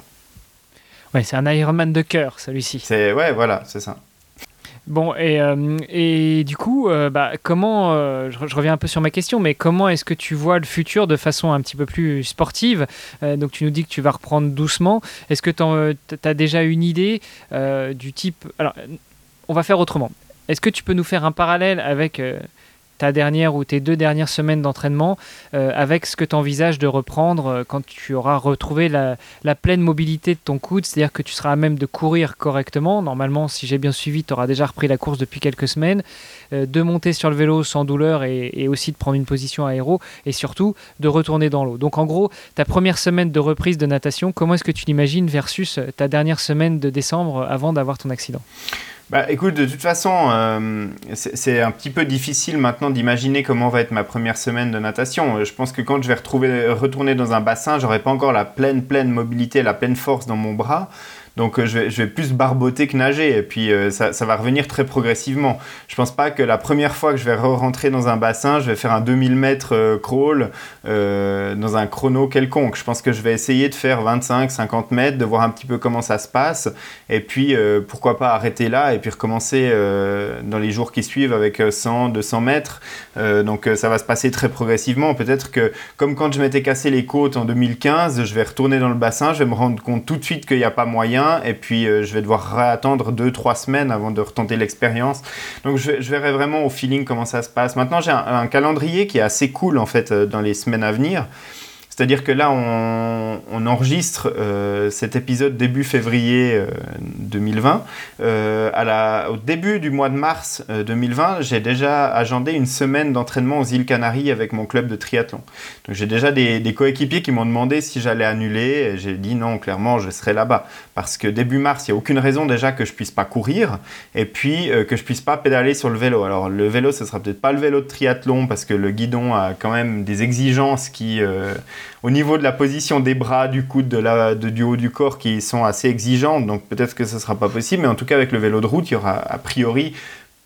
Speaker 2: Ouais, c'est un Ironman de cœur, celui-ci.
Speaker 1: C'est, ouais, voilà, c'est ça.
Speaker 2: Bon, et, euh, et du coup, euh, bah, comment, euh, je, je reviens un peu sur ma question, mais comment est-ce que tu vois le futur de façon un petit peu plus sportive ? euh, Donc tu nous dis que tu vas reprendre doucement. Est-ce que tu as déjà une idée euh, du type... Alors, on va faire autrement. Est-ce que tu peux nous faire un parallèle avec... Euh, ta dernière ou tes deux dernières semaines d'entraînement euh, avec ce que tu envisages de reprendre euh, quand tu auras retrouvé la, la pleine mobilité de ton coude, c'est-à-dire que tu seras à même de courir correctement. Normalement, si j'ai bien suivi, tu auras déjà repris la course depuis quelques semaines, euh, de monter sur le vélo sans douleur et, et aussi de prendre une position aéro et surtout de retourner dans l'eau. Donc en gros, ta première semaine de reprise de natation, comment est-ce que tu l'imagines versus ta dernière semaine de décembre avant d'avoir ton accident ?
Speaker 1: Bah, écoute, de toute façon, euh, c'est, c'est un petit peu difficile maintenant d'imaginer comment va être ma première semaine de natation. Je pense que quand je vais retrouver, retourner dans un bassin, j'aurai pas encore la pleine, pleine mobilité, la pleine force dans mon bras. Donc euh, je, vais, je vais plus barboter que nager, et puis euh, ça, ça va revenir très progressivement. Je pense pas que la première fois que je vais re-rentrer dans un bassin, je vais faire un deux mille mètres euh, crawl euh, dans un chrono quelconque. Je pense que je vais essayer de faire vingt-cinq cinquante mètres, de voir un petit peu comment ça se passe, et puis euh, pourquoi pas arrêter là et puis recommencer euh, dans les jours qui suivent avec cent deux cents mètres. Euh, donc euh, ça va se passer très progressivement. Peut-être que comme quand je m'étais cassé les côtes en deux mille quinze, je vais retourner dans le bassin, je vais me rendre compte tout de suite qu'il n'y a pas moyen, et puis euh, je vais devoir attendre deux trois semaines avant de retenter l'expérience. Donc je, je verrai vraiment au feeling comment ça se passe. Maintenant, j'ai un, un calendrier qui est assez cool en fait euh, dans les semaines à venir. C'est-à-dire que là, on, on enregistre euh, cet épisode début février euh, deux mille vingt. Euh, à la, au début du mois de mars euh, deux mille vingt, j'ai déjà agendé une semaine d'entraînement aux îles Canaries avec mon club de triathlon. Donc j'ai déjà des, des coéquipiers qui m'ont demandé si j'allais annuler. Et j'ai dit non, clairement, je serai là-bas. Parce que début mars, il n'y a aucune raison déjà que je ne puisse pas courir, et puis euh, que je ne puisse pas pédaler sur le vélo. Alors le vélo, ce ne sera peut-être pas le vélo de triathlon, parce que le guidon a quand même des exigences qui... Euh, au niveau de la position des bras, du coude, de la, de, du haut du corps qui sont assez exigeantes, donc peut-être que ce ne sera pas possible, mais en tout cas avec le vélo de route, il y aura a priori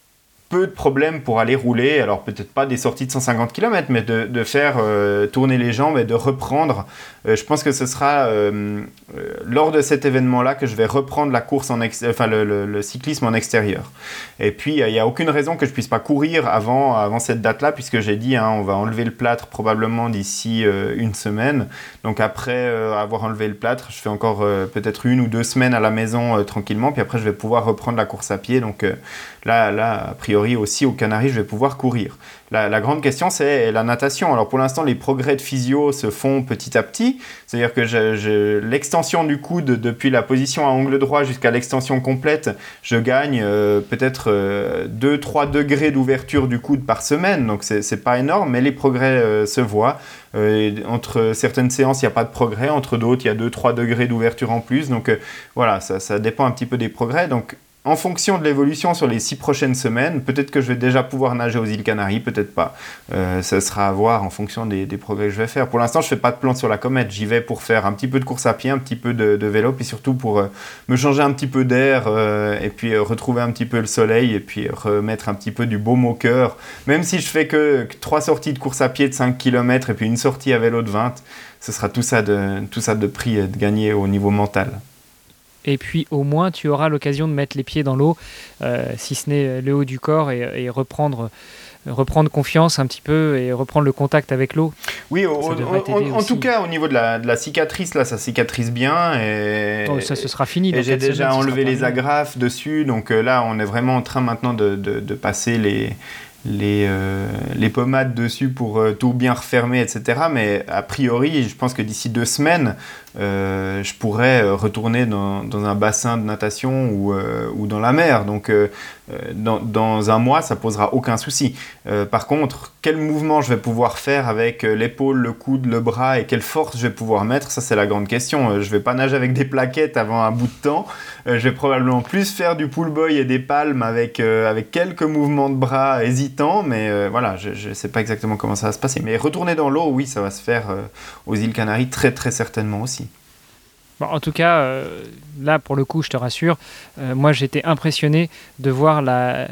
Speaker 1: peu de problèmes pour aller rouler, alors peut-être pas des sorties de cent cinquante kilomètres, mais de, de faire euh, tourner les jambes et de reprendre. Euh, je pense que ce sera euh, euh, lors de cet événement-là que je vais reprendre la course en ex- enfin, le, le, le cyclisme en extérieur. Et puis, il euh, n'y a aucune raison que je puisse pas courir avant, avant cette date-là, puisque j'ai dit, hein, on va enlever le plâtre probablement d'ici euh, une semaine. Donc après euh, avoir enlevé le plâtre, je fais encore euh, peut-être une ou deux semaines à la maison euh, tranquillement, puis après je vais pouvoir reprendre la course à pied. Donc euh, là, là, a priori aussi aux Canaries, je vais pouvoir courir. La, la grande question, c'est la natation. Alors pour l'instant, les progrès de physio se font petit à petit. C'est-à-dire que je, je, l'extension du coude depuis la position à angle droit jusqu'à l'extension complète, je gagne euh, peut-être euh, deux à trois degrés d'ouverture du coude par semaine. Donc c'est, c'est pas énorme, mais les progrès euh, se voient. Euh, entre certaines séances, il n'y a pas de progrès. Entre d'autres, il y a deux à trois degrés d'ouverture en plus. Donc euh, voilà, ça, ça dépend un petit peu des progrès. Donc en fonction de l'évolution sur les six prochaines semaines, peut-être que je vais déjà pouvoir nager aux îles Canaries, peut-être pas. Euh, ça sera à voir en fonction des, des progrès que je vais faire. Pour l'instant, je ne fais pas de plan sur la comète. J'y vais pour faire un petit peu de course à pied, un petit peu de, de vélo, puis surtout pour euh, me changer un petit peu d'air euh, et puis euh, retrouver un petit peu le soleil et puis remettre un petit peu du baume au cœur. Même si je fais que trois sorties de course à pied de cinq kilomètres et puis une sortie à vélo de vingt, ce sera tout ça de, tout ça de prix et de gagner au niveau mental.
Speaker 2: Et puis au moins tu auras l'occasion de mettre les pieds dans l'eau, euh, si ce n'est le haut du corps, et, et reprendre, reprendre confiance un petit peu et reprendre le contact avec l'eau.
Speaker 1: Oui, au, en, en tout cas au niveau de la, de la cicatrice, là ça cicatrise bien. Et,
Speaker 2: oh, ça ce sera fini.
Speaker 1: Et j'ai déjà semaines, enlevé les agrafes dessus, donc euh, là on est vraiment en train maintenant de, de, de passer les... Les, euh, les pommades dessus pour euh, tout bien refermer, et cetera. Mais a priori, je pense que d'ici deux semaines, euh, je pourrais retourner dans, dans un bassin de natation ou, euh, ou dans la mer. Donc, euh, dans, dans un mois, ça posera aucun souci. Euh, par contre, quel mouvement je vais pouvoir faire avec l'épaule, le coude, le bras et quelle force je vais pouvoir mettre, ça c'est la grande question. Je ne vais pas nager avec des plaquettes avant un bout de temps. Euh, je vais probablement plus faire du pull boy et des palmes avec, euh, avec quelques mouvements de bras hésitants, mais euh, voilà, je ne sais pas exactement comment ça va se passer. Mais retourner dans l'eau, oui, ça va se faire euh, aux îles Canaries très très certainement aussi.
Speaker 2: Bon, en tout cas, euh, là pour le coup, je te rassure, euh, moi j'étais impressionné de voir la,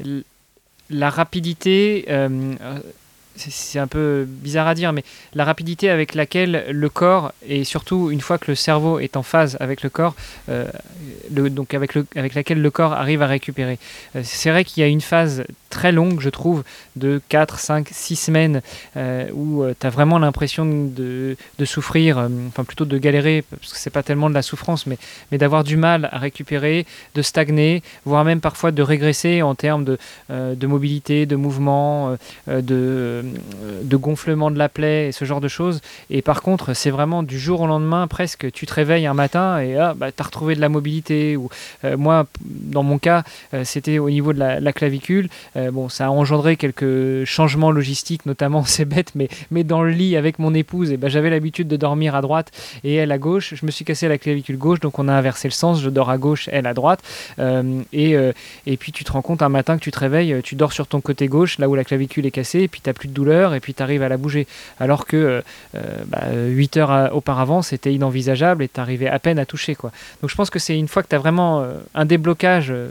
Speaker 2: la rapidité, euh, c'est, c'est un peu bizarre à dire, mais la rapidité avec laquelle le corps, et surtout une fois que le cerveau est en phase avec le corps, euh, le, donc avec, le, avec laquelle le corps arrive à récupérer. Euh, c'est vrai qu'il y a une phase très longue, je trouve, de quatre, cinq, six semaines euh, où euh, tu as vraiment l'impression de, de souffrir, euh, enfin plutôt de galérer, parce que c'est pas tellement de la souffrance, mais, mais d'avoir du mal à récupérer, de stagner, voire même parfois de régresser en termes de, euh, de mobilité, de mouvement, euh, de, de gonflement de la plaie et ce genre de choses. Et par contre, c'est vraiment du jour au lendemain, presque, tu te réveilles un matin et ah, bah, tu as retrouvé de la mobilité. Ou, euh, moi, dans mon cas, euh, c'était au niveau de la, la clavicule. Euh, bon, ça a engendré quelques changements logistiques, notamment, c'est bête, mais, mais dans le lit avec mon épouse, et ben, j'avais l'habitude de dormir à droite et elle à gauche. Je me suis cassé la clavicule gauche, donc on a inversé le sens. Je dors à gauche, elle à droite. Euh, et, euh, et puis tu te rends compte un matin que tu te réveilles, tu dors sur ton côté gauche, là où la clavicule est cassée, et puis tu n'as plus de douleur, et puis tu arrives à la bouger. Alors que euh, bah, huit heures à, auparavant, c'était inenvisageable et tu arrivais à peine à toucher, quoi. Donc je pense que c'est une fois que tu as vraiment euh, un déblocage euh,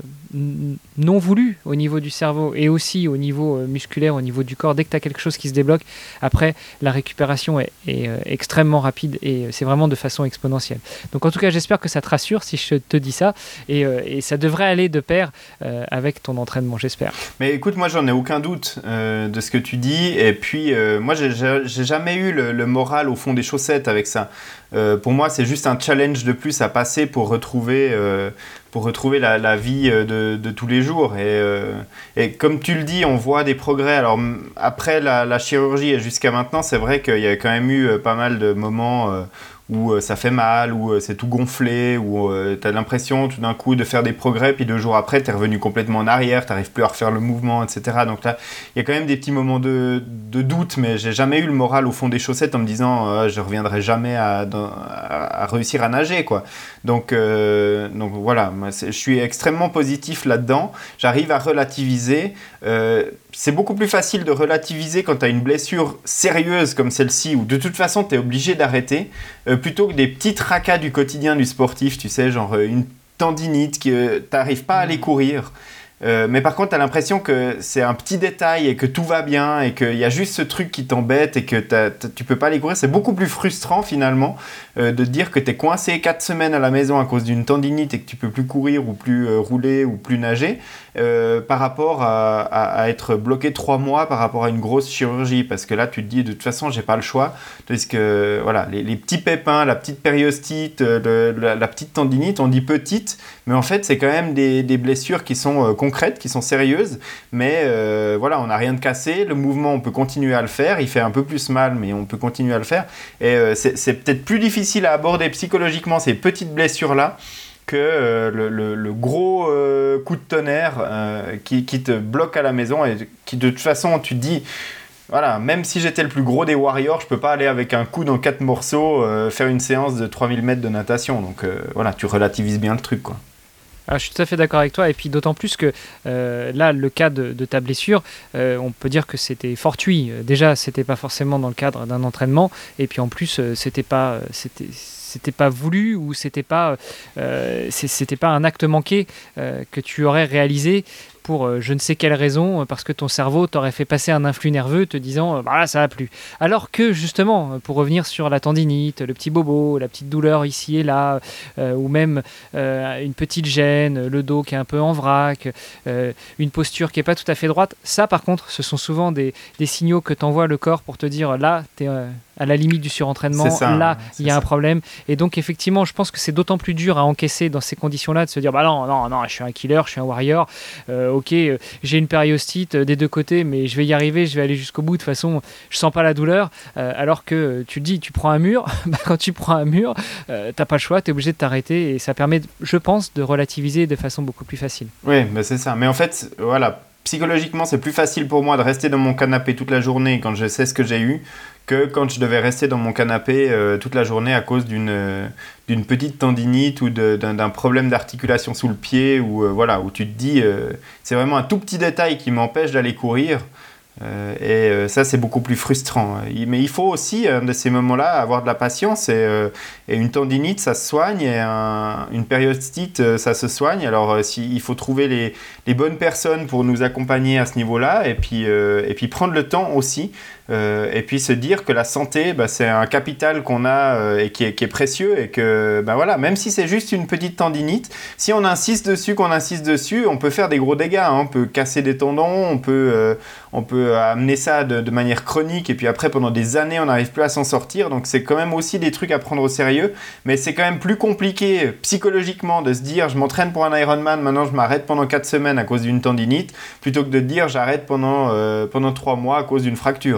Speaker 2: non voulu au niveau du cerveau et aussi au niveau euh, musculaire, au niveau du corps, dès que tu as quelque chose qui se débloque, après la récupération est, est euh, extrêmement rapide et euh, c'est vraiment de façon exponentielle. Donc en tout cas, j'espère que ça te rassure si je te dis ça, et, euh, et ça devrait aller de pair euh, avec ton entraînement, j'espère.
Speaker 1: Mais écoute, moi j'en ai aucun doute euh, de ce que tu dis, et puis euh, moi j'ai, j'ai jamais eu le, le moral au fond des chaussettes avec ça. Euh, pour moi, c'est juste un challenge de plus à passer pour retrouver, euh, pour retrouver la, la vie de, de tous les jours. Et, euh, et comme tu le dis, on voit des progrès. Alors, après la, la chirurgie et jusqu'à maintenant, c'est vrai qu'il y a quand même eu pas mal de moments euh, où ça fait mal, où c'est tout gonflé, où euh, tu as l'impression tout d'un coup de faire des progrès, puis deux jours après, tu es revenu complètement en arrière, tu n'arrives plus à refaire le mouvement, et cetera. Donc là, il y a quand même des petits moments de, de doute, mais j'ai jamais eu le moral au fond des chaussettes en me disant euh, je reviendrai jamais à, à, à réussir à nager, quoi. Donc, euh, donc voilà, moi, je suis extrêmement positif là-dedans. J'arrive à relativiser. Euh, c'est beaucoup plus facile de relativiser quand tu as une blessure sérieuse comme celle-ci, où de toute façon tu es obligé d'arrêter, euh, plutôt que des petits tracas du quotidien du sportif, tu sais, genre une tendinite, que tu n'arrives pas à aller courir. Euh, mais par contre, tu as l'impression que c'est un petit détail et que tout va bien et qu'il y a juste ce truc qui t'embête et que t'as, t'as, tu peux pas aller courir. C'est beaucoup plus frustrant finalement euh, de te dire que tu es coincé quatre semaines à la maison à cause d'une tendinite et que tu peux plus courir ou plus euh, rouler ou plus nager euh, par rapport à, à, à être bloqué trois mois par rapport à une grosse chirurgie. Parce que là, tu te dis de toute façon, j'ai pas le choix. Parce que voilà, les, les petits pépins, la petite périostite, le, la, la petite tendinite, on dit petite, mais en fait, c'est quand même des, des blessures qui sont euh, concrètes, qui sont sérieuses, mais euh, voilà, on n'a rien de cassé, le mouvement, on peut continuer à le faire, il fait un peu plus mal, mais on peut continuer à le faire, et euh, c'est, c'est peut-être plus difficile à aborder psychologiquement ces petites blessures-là que euh, le, le, le gros euh, coup de tonnerre euh, qui, qui te bloque à la maison, et qui de toute façon, tu te dis... Voilà, même si j'étais le plus gros des warriors, je peux pas aller avec un coup dans quatre morceaux euh, faire une séance de trois mille mètres de natation. Donc euh, voilà, tu relativises bien le truc, quoi.
Speaker 2: Alors, je suis tout à fait d'accord avec toi, et puis d'autant plus que euh, là, le cas de, de ta blessure, euh, on peut dire que c'était fortuit. Déjà, c'était pas forcément dans le cadre d'un entraînement, et puis en plus, euh, c'était pas, c'était, c'était pas voulu ou c'était pas, euh, c'était pas un acte manqué euh, que tu aurais réalisé pour euh, je ne sais quelle raison, parce que ton cerveau t'aurait fait passer un influx nerveux te disant euh, bah là ça va plus. Alors que justement, pour revenir sur la tendinite, le petit bobo, la petite douleur ici et là, euh, ou même euh, une petite gêne, le dos qui est un peu en vrac, euh, une posture qui n'est pas tout à fait droite, ça par contre ce sont souvent des, des signaux que t'envoie le corps pour te dire là t'es euh, à la limite du surentraînement,
Speaker 1: ça,
Speaker 2: là il y a
Speaker 1: ça.
Speaker 2: un problème. Et donc effectivement je pense que c'est d'autant plus dur à encaisser dans ces conditions-là de se dire bah non, non, non, je suis un killer, je suis un warrior, euh, ok, euh, j'ai une périostite euh, des deux côtés, mais je vais y arriver, je vais aller jusqu'au bout, de toute façon je sens pas la douleur, euh, alors que euh, tu te dis tu prends un mur, bah, quand tu prends un mur, euh, t'as pas le choix, t'es obligé de t'arrêter, et ça permet, je pense, de relativiser de façon beaucoup plus facile.
Speaker 1: Oui, bah c'est ça, mais en fait, voilà, psychologiquement c'est plus facile pour moi de rester dans mon canapé toute la journée quand je sais ce que j'ai eu, que quand je devais rester dans mon canapé euh, toute la journée à cause d'une, euh, d'une petite tendinite ou de, d'un, d'un problème d'articulation sous le pied, ou euh, voilà, où tu te dis, euh, c'est vraiment un tout petit détail qui m'empêche d'aller courir, euh, et euh, ça c'est beaucoup plus frustrant. Mais il faut aussi, euh, de ces moments-là, avoir de la patience, et, euh, et une tendinite ça se soigne, et un, une périostite euh, ça se soigne, alors euh, si, il faut trouver les, les bonnes personnes pour nous accompagner à ce niveau-là, et puis, euh, et puis prendre le temps aussi. Euh, et puis se dire que la santé, bah, c'est un capital qu'on a euh, et qui est, qui est précieux, et que bah, voilà, même si c'est juste une petite tendinite, si on insiste dessus, qu'on insiste dessus, on peut faire des gros dégâts, hein. On peut casser des tendons, on peut, euh, on peut amener ça de, de manière chronique, et puis après pendant des années on n'arrive plus à s'en sortir. Donc c'est quand même aussi des trucs à prendre au sérieux, mais c'est quand même plus compliqué psychologiquement de se dire je m'entraîne pour un Ironman, maintenant je m'arrête pendant quatre semaines à cause d'une tendinite, plutôt que de dire j'arrête pendant, euh, pendant trois mois à cause d'une fracture.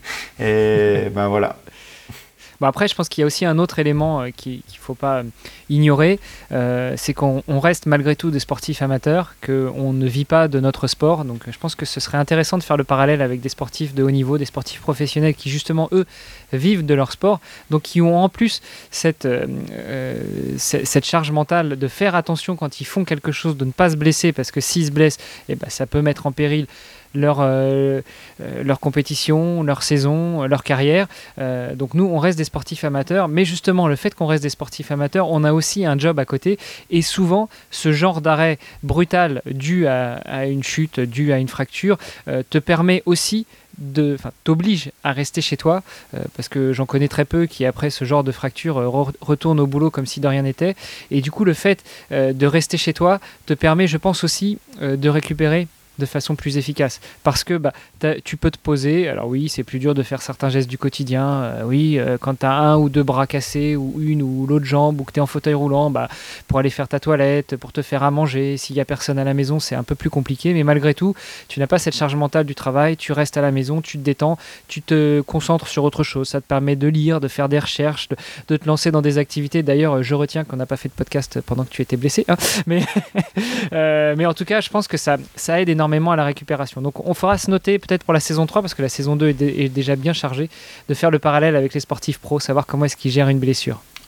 Speaker 1: Et ben voilà.
Speaker 2: Bon, après, je pense qu'il y a aussi un autre élément euh, qu'il ne faut pas euh, ignorer, euh, c'est qu'on on reste malgré tout des sportifs amateurs, qu'on ne vit pas de notre sport. Donc je pense que ce serait intéressant de faire le parallèle avec des sportifs de haut niveau, des sportifs professionnels qui justement, eux, vivent de leur sport, donc qui ont en plus cette, euh, euh, cette charge mentale de faire attention quand ils font quelque chose, de ne pas se blesser, parce que s'ils se blessent, eh ben, ça peut mettre en péril leur, euh, euh, leur compétition, leur saison, leur carrière. Euh, donc nous, on reste des sportifs amateurs, mais justement, le fait qu'on reste des sportifs amateurs, on a aussi un job à côté, et souvent, ce genre d'arrêt brutal dû à, à une chute, dû à une fracture, euh, te permet aussi de, enfin, t'oblige à rester chez toi, euh, parce que j'en connais très peu qui après ce genre de fracture euh, re- retournent au boulot comme si de rien n'était, et du coup le fait euh, de rester chez toi te permet, je pense aussi, euh, de récupérer de façon plus efficace, parce que bah, tu peux te poser. Alors oui, c'est plus dur de faire certains gestes du quotidien, euh, oui, euh, quand tu as un ou deux bras cassés, ou une ou l'autre jambe, ou que tu es en fauteuil roulant, bah, pour aller faire ta toilette, pour te faire à manger, s'il n'y a personne à la maison, c'est un peu plus compliqué, mais malgré tout, tu n'as pas cette charge mentale du travail, tu restes à la maison, tu te détends, tu te concentres sur autre chose, ça te permet de lire, de faire des recherches, de, de te lancer dans des activités. D'ailleurs, je retiens qu'on n'a pas fait de podcast pendant que tu étais blessé, hein, mais, euh, mais en tout cas, je pense que ça, ça aide énormément à la récupération. Donc on fera se noter peut-être pour la saison trois, parce que la saison deux est, d- est déjà bien chargée, de faire le parallèle avec les sportifs pros, savoir comment est-ce qu'ils gèrent une blessure.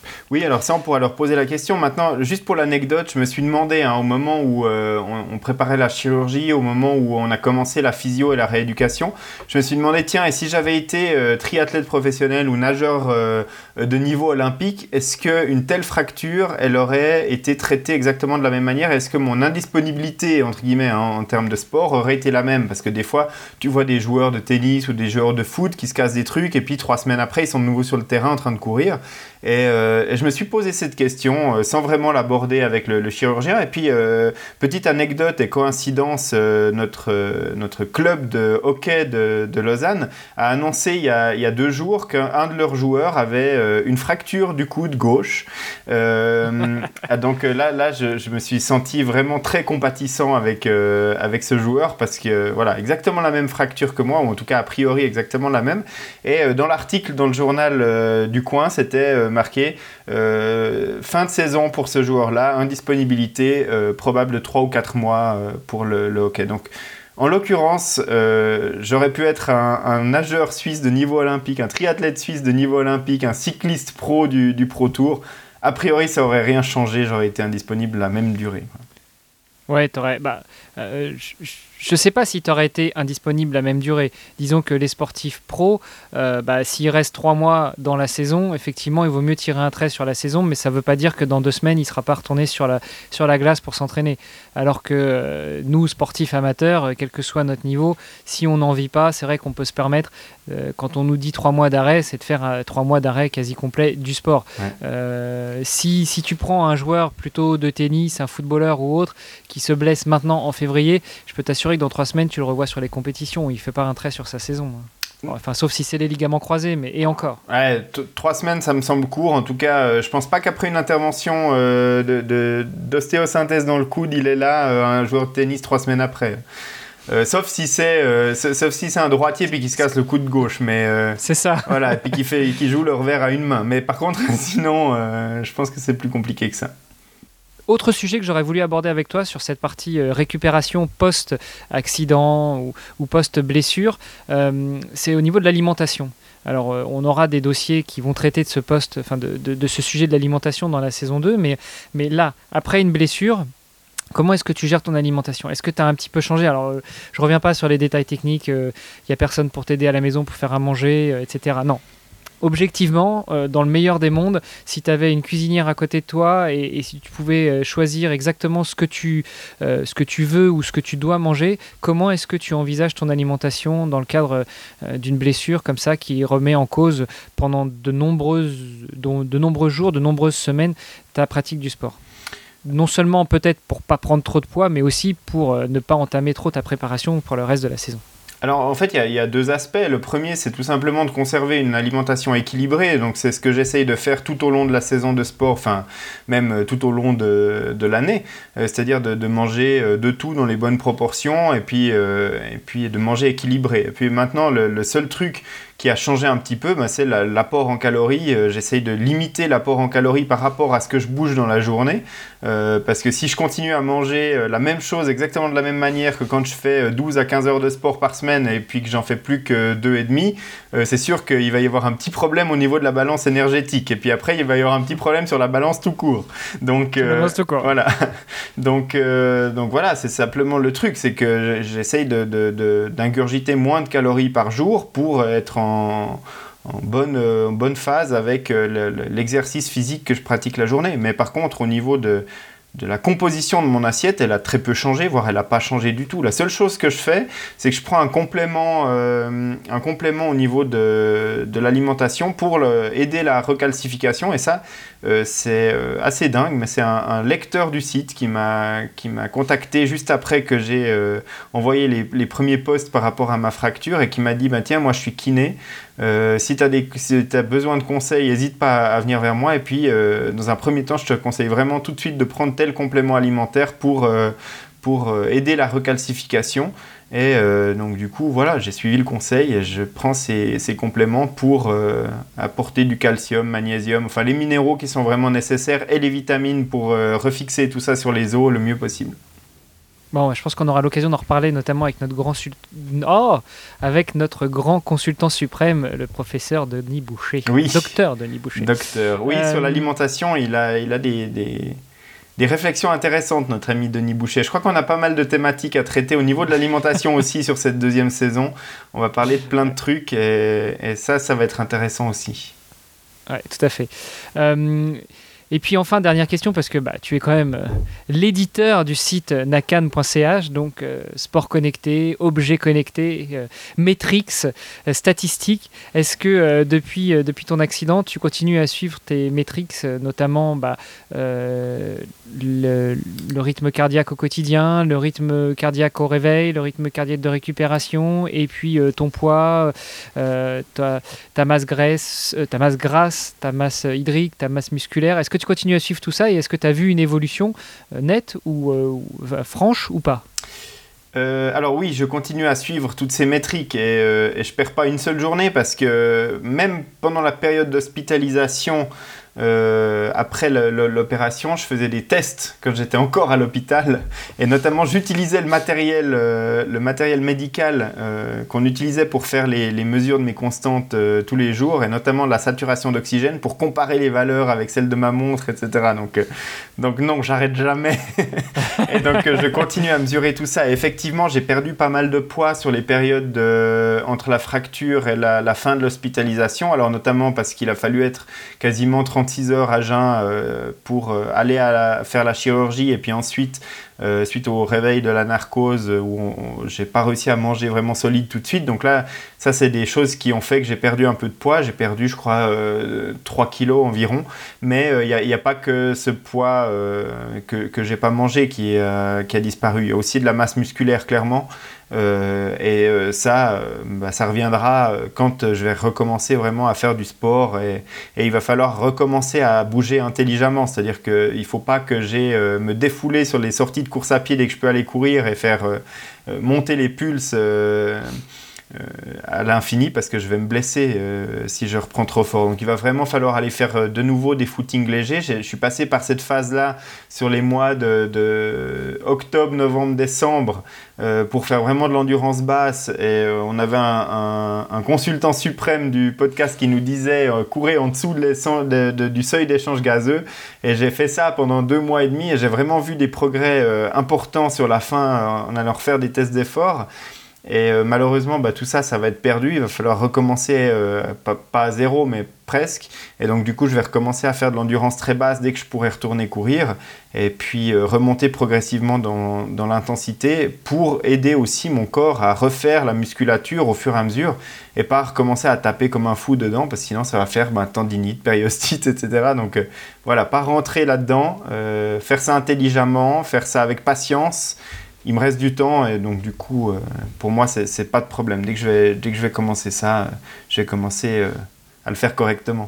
Speaker 1: Oui, alors ça, on pourra leur poser la question. Maintenant, juste pour l'anecdote, je me suis demandé, hein, au moment où euh, on, on préparait la chirurgie, au moment où on a commencé la physio et la rééducation, je me suis demandé, tiens, et si j'avais été euh, triathlète professionnel ou nageur euh, de niveau olympique, est-ce qu'une telle fracture, elle aurait été traitée exactement de la même manière? Est-ce que mon indisponibilité, entre guillemets, hein, en termes de sport, aurait été la même? Parce que des fois, tu vois des joueurs de tennis ou des joueurs de foot qui se cassent des trucs, et puis trois semaines après, ils sont de nouveau sur le terrain en train de courir. Et, euh, et je me suis posé cette question euh, sans vraiment l'aborder avec le, le chirurgien. Et puis, euh, petite anecdote et coïncidence, euh, notre, euh, notre club de hockey de, de Lausanne a annoncé il y a, il y a deux jours qu'un de leurs joueurs avait euh, une fracture du coude gauche. Euh, donc là, là je, je me suis senti vraiment très compatissant avec, euh, avec ce joueur parce que, voilà, exactement la même fracture que moi, ou en tout cas, a priori, exactement la même. Et euh, dans l'article, dans le journal euh, du coin, c'était euh, marqué euh, fin de saison pour ce joueur-là, indisponibilité euh, probable de trois ou quatre mois euh, pour le, le hockey. Donc, en l'occurrence, euh, j'aurais pu être un, un nageur suisse de niveau olympique, un triathlète suisse de niveau olympique, un cycliste pro du, du Pro Tour. A priori, ça n'aurait rien changé, j'aurais été indisponible la même durée.
Speaker 2: Ouais, t'aurais. Bah, euh, je ne sais pas si tu aurais été indisponible la même durée. Disons que les sportifs pros, euh, bah, s'ils restent trois mois dans la saison, effectivement, il vaut mieux tirer un trait sur la saison, mais ça ne veut pas dire que dans deux semaines, il ne sera pas retourné sur la, sur la glace pour s'entraîner. Alors que euh, nous, sportifs amateurs, quel que soit notre niveau, si on n'en vit pas, c'est vrai qu'on peut se permettre, euh, quand on nous dit trois mois d'arrêt, c'est de faire euh, trois mois d'arrêt quasi complet du sport. Ouais. Euh, si, si tu prends un joueur plutôt de tennis, un footballeur ou autre, qui se blesse maintenant en février, je peux t'assurer que dans trois semaines, tu le revois sur les compétitions. Il ne fait pas un trait sur sa saison. Enfin, sauf si c'est les ligaments croisés, mais et encore.
Speaker 1: Ouais, t- trois semaines, ça me semble court. En tout cas, euh, je pense pas qu'après une intervention euh, de, de, d'ostéosynthèse dans le coude, il est là, euh, un joueur de tennis, trois semaines après. Euh, sauf si c'est euh, sauf si c'est un droitier puis qui se casse le coude gauche, mais euh,
Speaker 2: c'est ça.
Speaker 1: Voilà, et puis qui fait qui joue le revers à une main. Mais par contre, sinon, euh, je pense que c'est plus compliqué que ça.
Speaker 2: Autre sujet que j'aurais voulu aborder avec toi sur cette partie euh, récupération post-accident ou, ou post-blessure, euh, c'est au niveau de l'alimentation. Alors, euh, on aura des dossiers qui vont traiter de ce, post, enfin de, de, de ce sujet de l'alimentation dans la saison deux, mais, mais là, après une blessure, comment est-ce que tu gères ton alimentation? Est-ce que tu as un petit peu changé? Alors, euh, je ne reviens pas sur les détails techniques, il euh, n'y a personne pour t'aider à la maison pour faire à manger, euh, et cetera. Non. Objectivement, euh, dans le meilleur des mondes, si tu avais une cuisinière à côté de toi et, et si tu pouvais euh, choisir exactement ce que, tu, euh, ce que tu veux ou ce que tu dois manger, comment est-ce que tu envisages ton alimentation dans le cadre euh, d'une blessure comme ça qui remet en cause pendant de, nombreuses, de, de nombreux jours, de nombreuses semaines, ta pratique du sport? Non seulement peut-être pour ne pas prendre trop de poids, mais aussi pour euh, ne pas entamer trop ta préparation pour le reste de la saison.
Speaker 1: Alors en fait, il y, y a deux aspects. Le premier, c'est tout simplement de conserver une alimentation équilibrée. Donc c'est ce que j'essaye de faire tout au long de la saison de sport, enfin même tout au long de, de l'année. Euh, c'est-à-dire de, de manger de tout dans les bonnes proportions et puis, euh, et puis de manger équilibré. Et puis maintenant, le, le seul truc qui a changé un petit peu, bah, c'est la, l'apport en calories. Euh, j'essaye de limiter l'apport en calories par rapport à ce que je bouge dans la journée. Euh, parce que si je continue à manger euh, la même chose exactement de la même manière que quand je fais douze à quinze heures de sport par semaine et puis que j'en fais plus que deux et demi, euh, c'est sûr qu'il va y avoir un petit problème au niveau de la balance énergétique. Et puis après, il va y avoir un petit problème sur la balance tout court. Donc, euh,
Speaker 2: balance tout court.
Speaker 1: Voilà. donc, euh, donc voilà, c'est simplement le truc. C'est que j'essaye de, de, de, d'ingurgiter moins de calories par jour pour être en En, en, bonne, euh, en bonne phase avec euh, le, le, l'exercice physique que je pratique la journée. Mais par contre, au niveau de, de la composition de mon assiette, elle a très peu changé, voire elle n'a pas changé du tout. La seule chose que je fais, c'est que je prends un complément, euh, un complément au niveau de, de l'alimentation pour le, aider la recalcification. Et ça, euh, c'est euh, assez dingue, mais c'est un, un lecteur du site qui m'a, qui m'a contacté juste après que j'ai euh, envoyé les, les premiers posts par rapport à ma fracture et qui m'a dit bah, « Tiens, moi je suis kiné, euh, si tu as si besoin de conseils, n'hésite pas à, à venir vers moi. Et puis, euh, dans un premier temps, je te conseille vraiment tout de suite de prendre tel complément alimentaire pour, euh, pour euh, aider la recalcification. » Et euh, donc du coup, voilà, j'ai suivi le conseil et je prends ces, ces compléments pour euh, apporter du calcium, magnésium, enfin les minéraux qui sont vraiment nécessaires et les vitamines pour euh, refixer tout ça sur les os le mieux possible.
Speaker 2: Bon, je pense qu'on aura l'occasion d'en reparler, notamment avec notre grand, sul... oh, avec notre grand consultant suprême, le professeur Denis Boucher.
Speaker 1: Oui.
Speaker 2: Docteur Denis Boucher.
Speaker 1: Docteur. Oui, euh... sur l'alimentation, il a, il a des, des, des réflexions intéressantes, notre ami Denis Boucher. Je crois qu'on a pas mal de thématiques à traiter au niveau de l'alimentation aussi sur cette deuxième saison. On va parler de plein de trucs et, et ça, ça va être intéressant aussi.
Speaker 2: Oui, tout à fait. Euh... Et puis enfin, dernière question, parce que bah, tu es quand même euh, l'éditeur du site nakan point c h, donc euh, sport connecté, objets connectés, euh, métriques, euh, statistiques. Est-ce que euh, depuis, euh, depuis ton accident, tu continues à suivre tes métriques, euh, notamment bah, euh, le, le rythme cardiaque au quotidien, le rythme cardiaque au réveil, le rythme cardiaque de récupération, et puis euh, ton poids, euh, ta, ta, masse graisse, euh, ta masse grasse, ta masse hydrique, ta masse musculaire. Est-ce que tu continues à suivre tout ça et est-ce que tu as vu une évolution euh, nette ou euh, ou, euh, franche ou pas?
Speaker 1: euh, Alors oui, je continue à suivre toutes ces métriques et, euh, et je ne perds pas une seule journée parce que même pendant la période d'hospitalisation, Euh, après le, le, l'opération, je faisais des tests quand j'étais encore à l'hôpital et notamment j'utilisais le matériel, euh, le matériel médical euh, qu'on utilisait pour faire les, les mesures de mes constantes euh, tous les jours et notamment la saturation d'oxygène pour comparer les valeurs avec celles de ma montre, et cetera. Donc, euh, donc non, j'arrête jamais et donc euh, je continue à mesurer tout ça et effectivement j'ai perdu pas mal de poids sur les périodes de, entre la fracture et la, la fin de l'hospitalisation, alors notamment parce qu'il a fallu être quasiment trente-six heures à jeun euh, pour euh, aller à la, faire la chirurgie et puis ensuite euh, suite au réveil de la narcose où on, on, j'ai pas réussi à manger vraiment solide tout de suite, donc là ça c'est des choses qui ont fait que j'ai perdu un peu de poids, j'ai perdu je crois euh, trois kilos environ, mais il euh, n'y a, a pas que ce poids euh, que, que j'ai pas mangé qui, euh, qui a disparu, il y a aussi de la masse musculaire clairement. Euh, et euh, ça, euh, bah, ça reviendra quand je vais recommencer vraiment à faire du sport et, et il va falloir recommencer à bouger intelligemment, c'est-à-dire qu'il ne faut pas que j'ai euh, me défouler sur les sorties de course à pied dès que je peux aller courir et faire euh, monter les pulses euh, euh, à l'infini parce que je vais me blesser euh, si je reprends trop fort. Donc il va vraiment falloir aller faire euh, de nouveau des footings légers. Je suis passé par cette phase-là sur les mois de, de octobre, novembre, décembre euh, pour faire vraiment de l'endurance basse et euh, on avait un, un, un consultant suprême du podcast qui nous disait euh, courez en dessous de de, de, du seuil d'échange gazeux et j'ai fait ça pendant deux mois et demi et j'ai vraiment vu des progrès euh, importants sur la fin euh, en allant refaire des tests d'effort. Et euh, malheureusement, bah, tout ça, ça va être perdu. Il va falloir recommencer, euh, pas, pas à zéro, mais presque. Et donc, du coup, je vais recommencer à faire de l'endurance très basse dès que je pourrai retourner courir. Et puis, euh, remonter progressivement dans, dans l'intensité pour aider aussi mon corps à refaire la musculature au fur et à mesure. Et pas recommencer à taper comme un fou dedans, parce que sinon, ça va faire bah, tendinite, périostite, et cetera. Donc, euh, voilà, pas rentrer là-dedans. Euh, faire ça intelligemment, faire ça avec patience. Il me reste du temps et donc du coup, euh, pour moi, c'est, c'est pas de problème. Dès que je vais, dès que je vais commencer ça, euh, je vais commencer euh, à le faire correctement.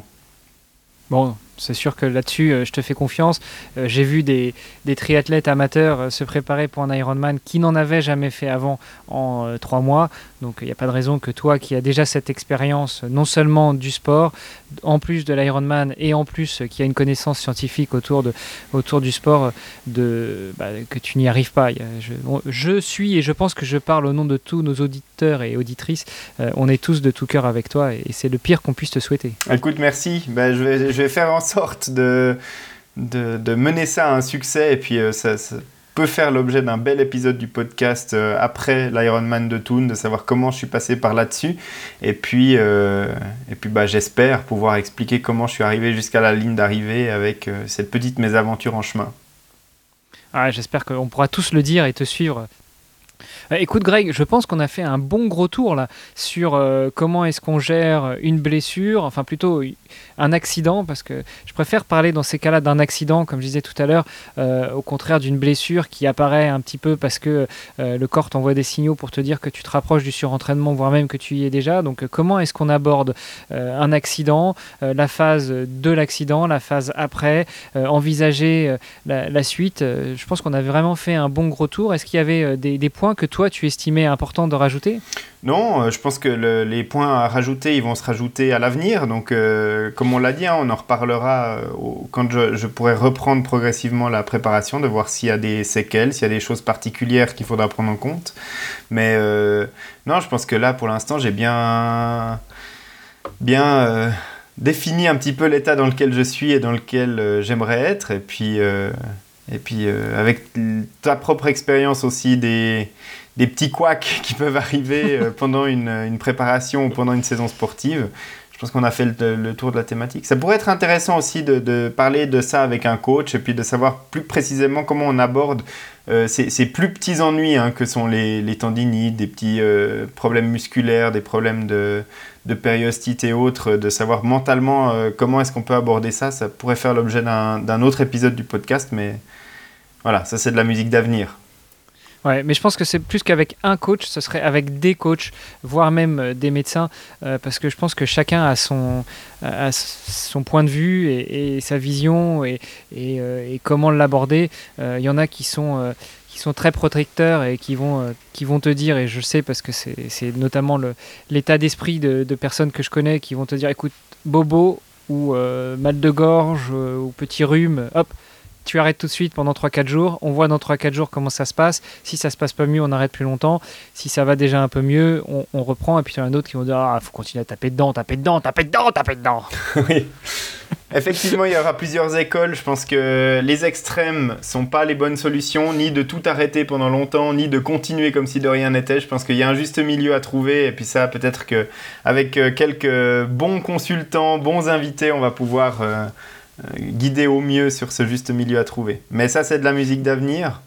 Speaker 2: Bon, c'est sûr que là-dessus, euh, je te fais confiance. Euh, j'ai vu des, des triathlètes amateurs euh, se préparer pour un Ironman qui n'en avaient jamais fait avant en euh, trois mois. Donc, il n'y a pas de raison que toi, qui as déjà cette expérience, non seulement du sport, en plus de l'Ironman, et en plus euh, qui a une connaissance scientifique autour, de, autour du sport, de, bah, que tu n'y arrives pas. Je, je suis, et je pense que je parle au nom de tous nos auditeurs et auditrices, euh, on est tous de tout cœur avec toi, et, et c'est le pire qu'on puisse te souhaiter.
Speaker 1: Écoute, merci. Ben, je, vais, je vais faire en sorte de, de, de mener ça à un succès, et puis euh, ça... ça... peut faire l'objet d'un bel épisode du podcast euh, après l'Ironman de Thun, de savoir comment je suis passé par là-dessus. Et puis, euh, et puis bah, j'espère pouvoir expliquer comment je suis arrivé jusqu'à la ligne d'arrivée avec euh, cette petite mésaventure en chemin.
Speaker 2: Ah, j'espère qu'on pourra tous le dire et te suivre. Euh, écoute Greg, je pense qu'on a fait un bon gros tour là sur euh, comment est-ce qu'on gère une blessure, enfin plutôt un accident, parce que je préfère parler dans ces cas-là d'un accident, comme je disais tout à l'heure, euh, au contraire d'une blessure qui apparaît un petit peu parce que euh, le corps t'envoie des signaux pour te dire que tu te rapproches du surentraînement, voire même que tu y es déjà. Donc euh, comment est-ce qu'on aborde euh, un accident, euh, la phase de l'accident, la phase après, euh, envisager euh, la, la suite. Euh, je pense qu'on avait vraiment fait un bon gros tour. Est-ce qu'il y avait euh, des, des points points que toi tu estimais important de rajouter ?
Speaker 1: Non, euh, je pense que le, les points à rajouter, ils vont se rajouter à l'avenir. Donc, euh, comme on l'a dit, hein, on en reparlera euh, au, quand je, je pourrai reprendre progressivement la préparation, de voir s'il y a des séquelles, s'il y a des choses particulières qu'il faudra prendre en compte. Mais euh, non, je pense que là, pour l'instant, j'ai bien, bien euh, défini un petit peu l'état dans lequel je suis et dans lequel euh, j'aimerais être. Et puis, euh, et puis euh, avec ta propre expérience aussi des... des petits couacs qui peuvent arriver pendant une, une préparation ou pendant une saison sportive. Je pense qu'on a fait le, le tour de la thématique. Ça pourrait être intéressant aussi de, de parler de ça avec un coach et puis de savoir plus précisément comment on aborde euh, ces, ces plus petits ennuis hein, que sont les, les tendinites, des petits euh, problèmes musculaires, des problèmes de, de périostite et autres, de savoir mentalement euh, comment est-ce qu'on peut aborder ça. Ça pourrait faire l'objet d'un, d'un autre épisode du podcast, mais voilà, ça c'est de la musique d'avenir.
Speaker 2: Ouais, mais je pense que c'est plus qu'avec un coach, ce serait avec des coachs, voire même euh, des médecins, euh, parce que je pense que chacun a son, a son point de vue et, et sa vision et, et, euh, et comment l'aborder. Il euh, y en a qui sont, euh, qui sont très protecteurs et qui vont, euh, qui vont te dire, et je sais parce que c'est, c'est notamment le, l'état d'esprit de, de personnes que je connais, qui vont te dire, écoute, bobo ou euh, mal de gorge euh, ou petit rhume, hop, tu arrêtes tout de suite pendant trois quatre jours, on voit dans trois quatre jours comment ça se passe. Si ça se passe pas mieux, on arrête plus longtemps. Si ça va déjà un peu mieux, on, on reprend. Et puis il y en a d'autres qui vont dire ah, faut continuer à taper dedans, taper dedans, taper dedans, taper dedans.
Speaker 1: Oui. Effectivement, il y aura plusieurs écoles. Je pense que les extrêmes sont pas les bonnes solutions, ni de tout arrêter pendant longtemps, ni de continuer comme si de rien n'était. Je pense qu'il y a un juste milieu à trouver. Et puis ça, peut-être qu'avec quelques bons consultants, bons invités, on va pouvoir euh, guider au mieux sur ce juste milieu à trouver. Mais ça, c'est de la musique d'avenir.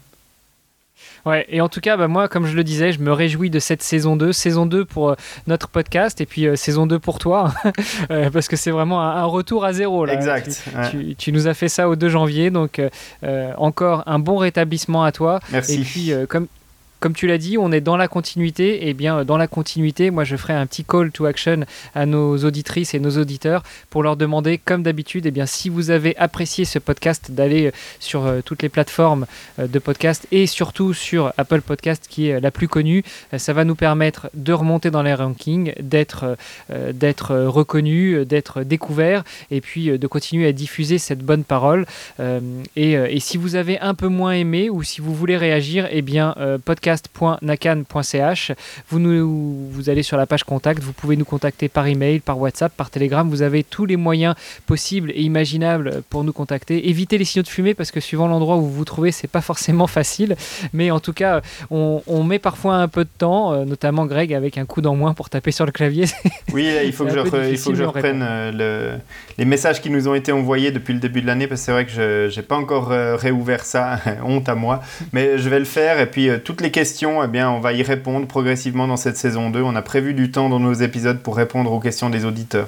Speaker 2: Ouais, et en tout cas, bah, moi, comme je le disais, je me réjouis de cette saison deux. Saison deux pour euh, notre podcast et puis euh, saison deux pour toi, euh, parce que c'est vraiment un, un retour à zéro. Là.
Speaker 1: Exact.
Speaker 2: Tu,
Speaker 1: ouais.
Speaker 2: tu, tu nous as fait ça au deux janvier, donc euh, encore un bon rétablissement à toi.
Speaker 1: Merci.
Speaker 2: Et puis, euh, comme... Comme tu l'as dit, on est dans la continuité. Et bien, dans la continuité, moi, je ferai un petit call to action à nos auditrices et nos auditeurs pour leur demander, comme d'habitude, eh bien, si vous avez apprécié ce podcast, d'aller sur euh, toutes les plateformes euh, de podcast et surtout sur Apple Podcast, qui est la plus connue. Euh, ça va nous permettre de remonter dans les rankings, d'être, euh, d'être reconnu, d'être découvert et puis euh, de continuer à diffuser cette bonne parole. Euh, et, euh, et si vous avez un peu moins aimé ou si vous voulez réagir, eh bien, euh, podcast point nakan point c h. Vous, nous, vous allez sur la page contact, vous pouvez nous contacter par email, par WhatsApp, par Telegram. Vous avez tous les moyens possibles et imaginables pour nous contacter. Évitez les signaux de fumée parce que suivant l'endroit où vous vous trouvez, c'est pas forcément facile. Mais en tout cas, on, on met parfois un peu de temps, notamment Greg avec un coup d'en moins pour taper sur le clavier.
Speaker 1: Oui, là, il faut que je, re, il faut que je reprenne le, les messages qui nous ont été envoyés depuis le début de l'année parce que c'est vrai que je n'ai pas encore réouvert ça. Honte à moi. Mais je vais le faire et puis toutes les questions Questions, eh bien, on va y répondre progressivement dans cette saison deux. On a prévu du temps dans nos épisodes pour répondre aux questions des auditeurs.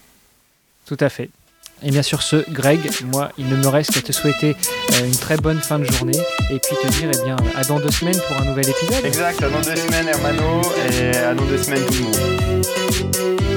Speaker 2: Tout à fait. Et bien sur ce, Greg, moi, il ne me reste qu'à te souhaiter euh, une très bonne fin de journée et puis te dire, eh bien, à dans deux semaines pour un nouvel épisode.
Speaker 1: Exact, à dans deux semaines, Hermano, et à dans deux semaines, tout le monde.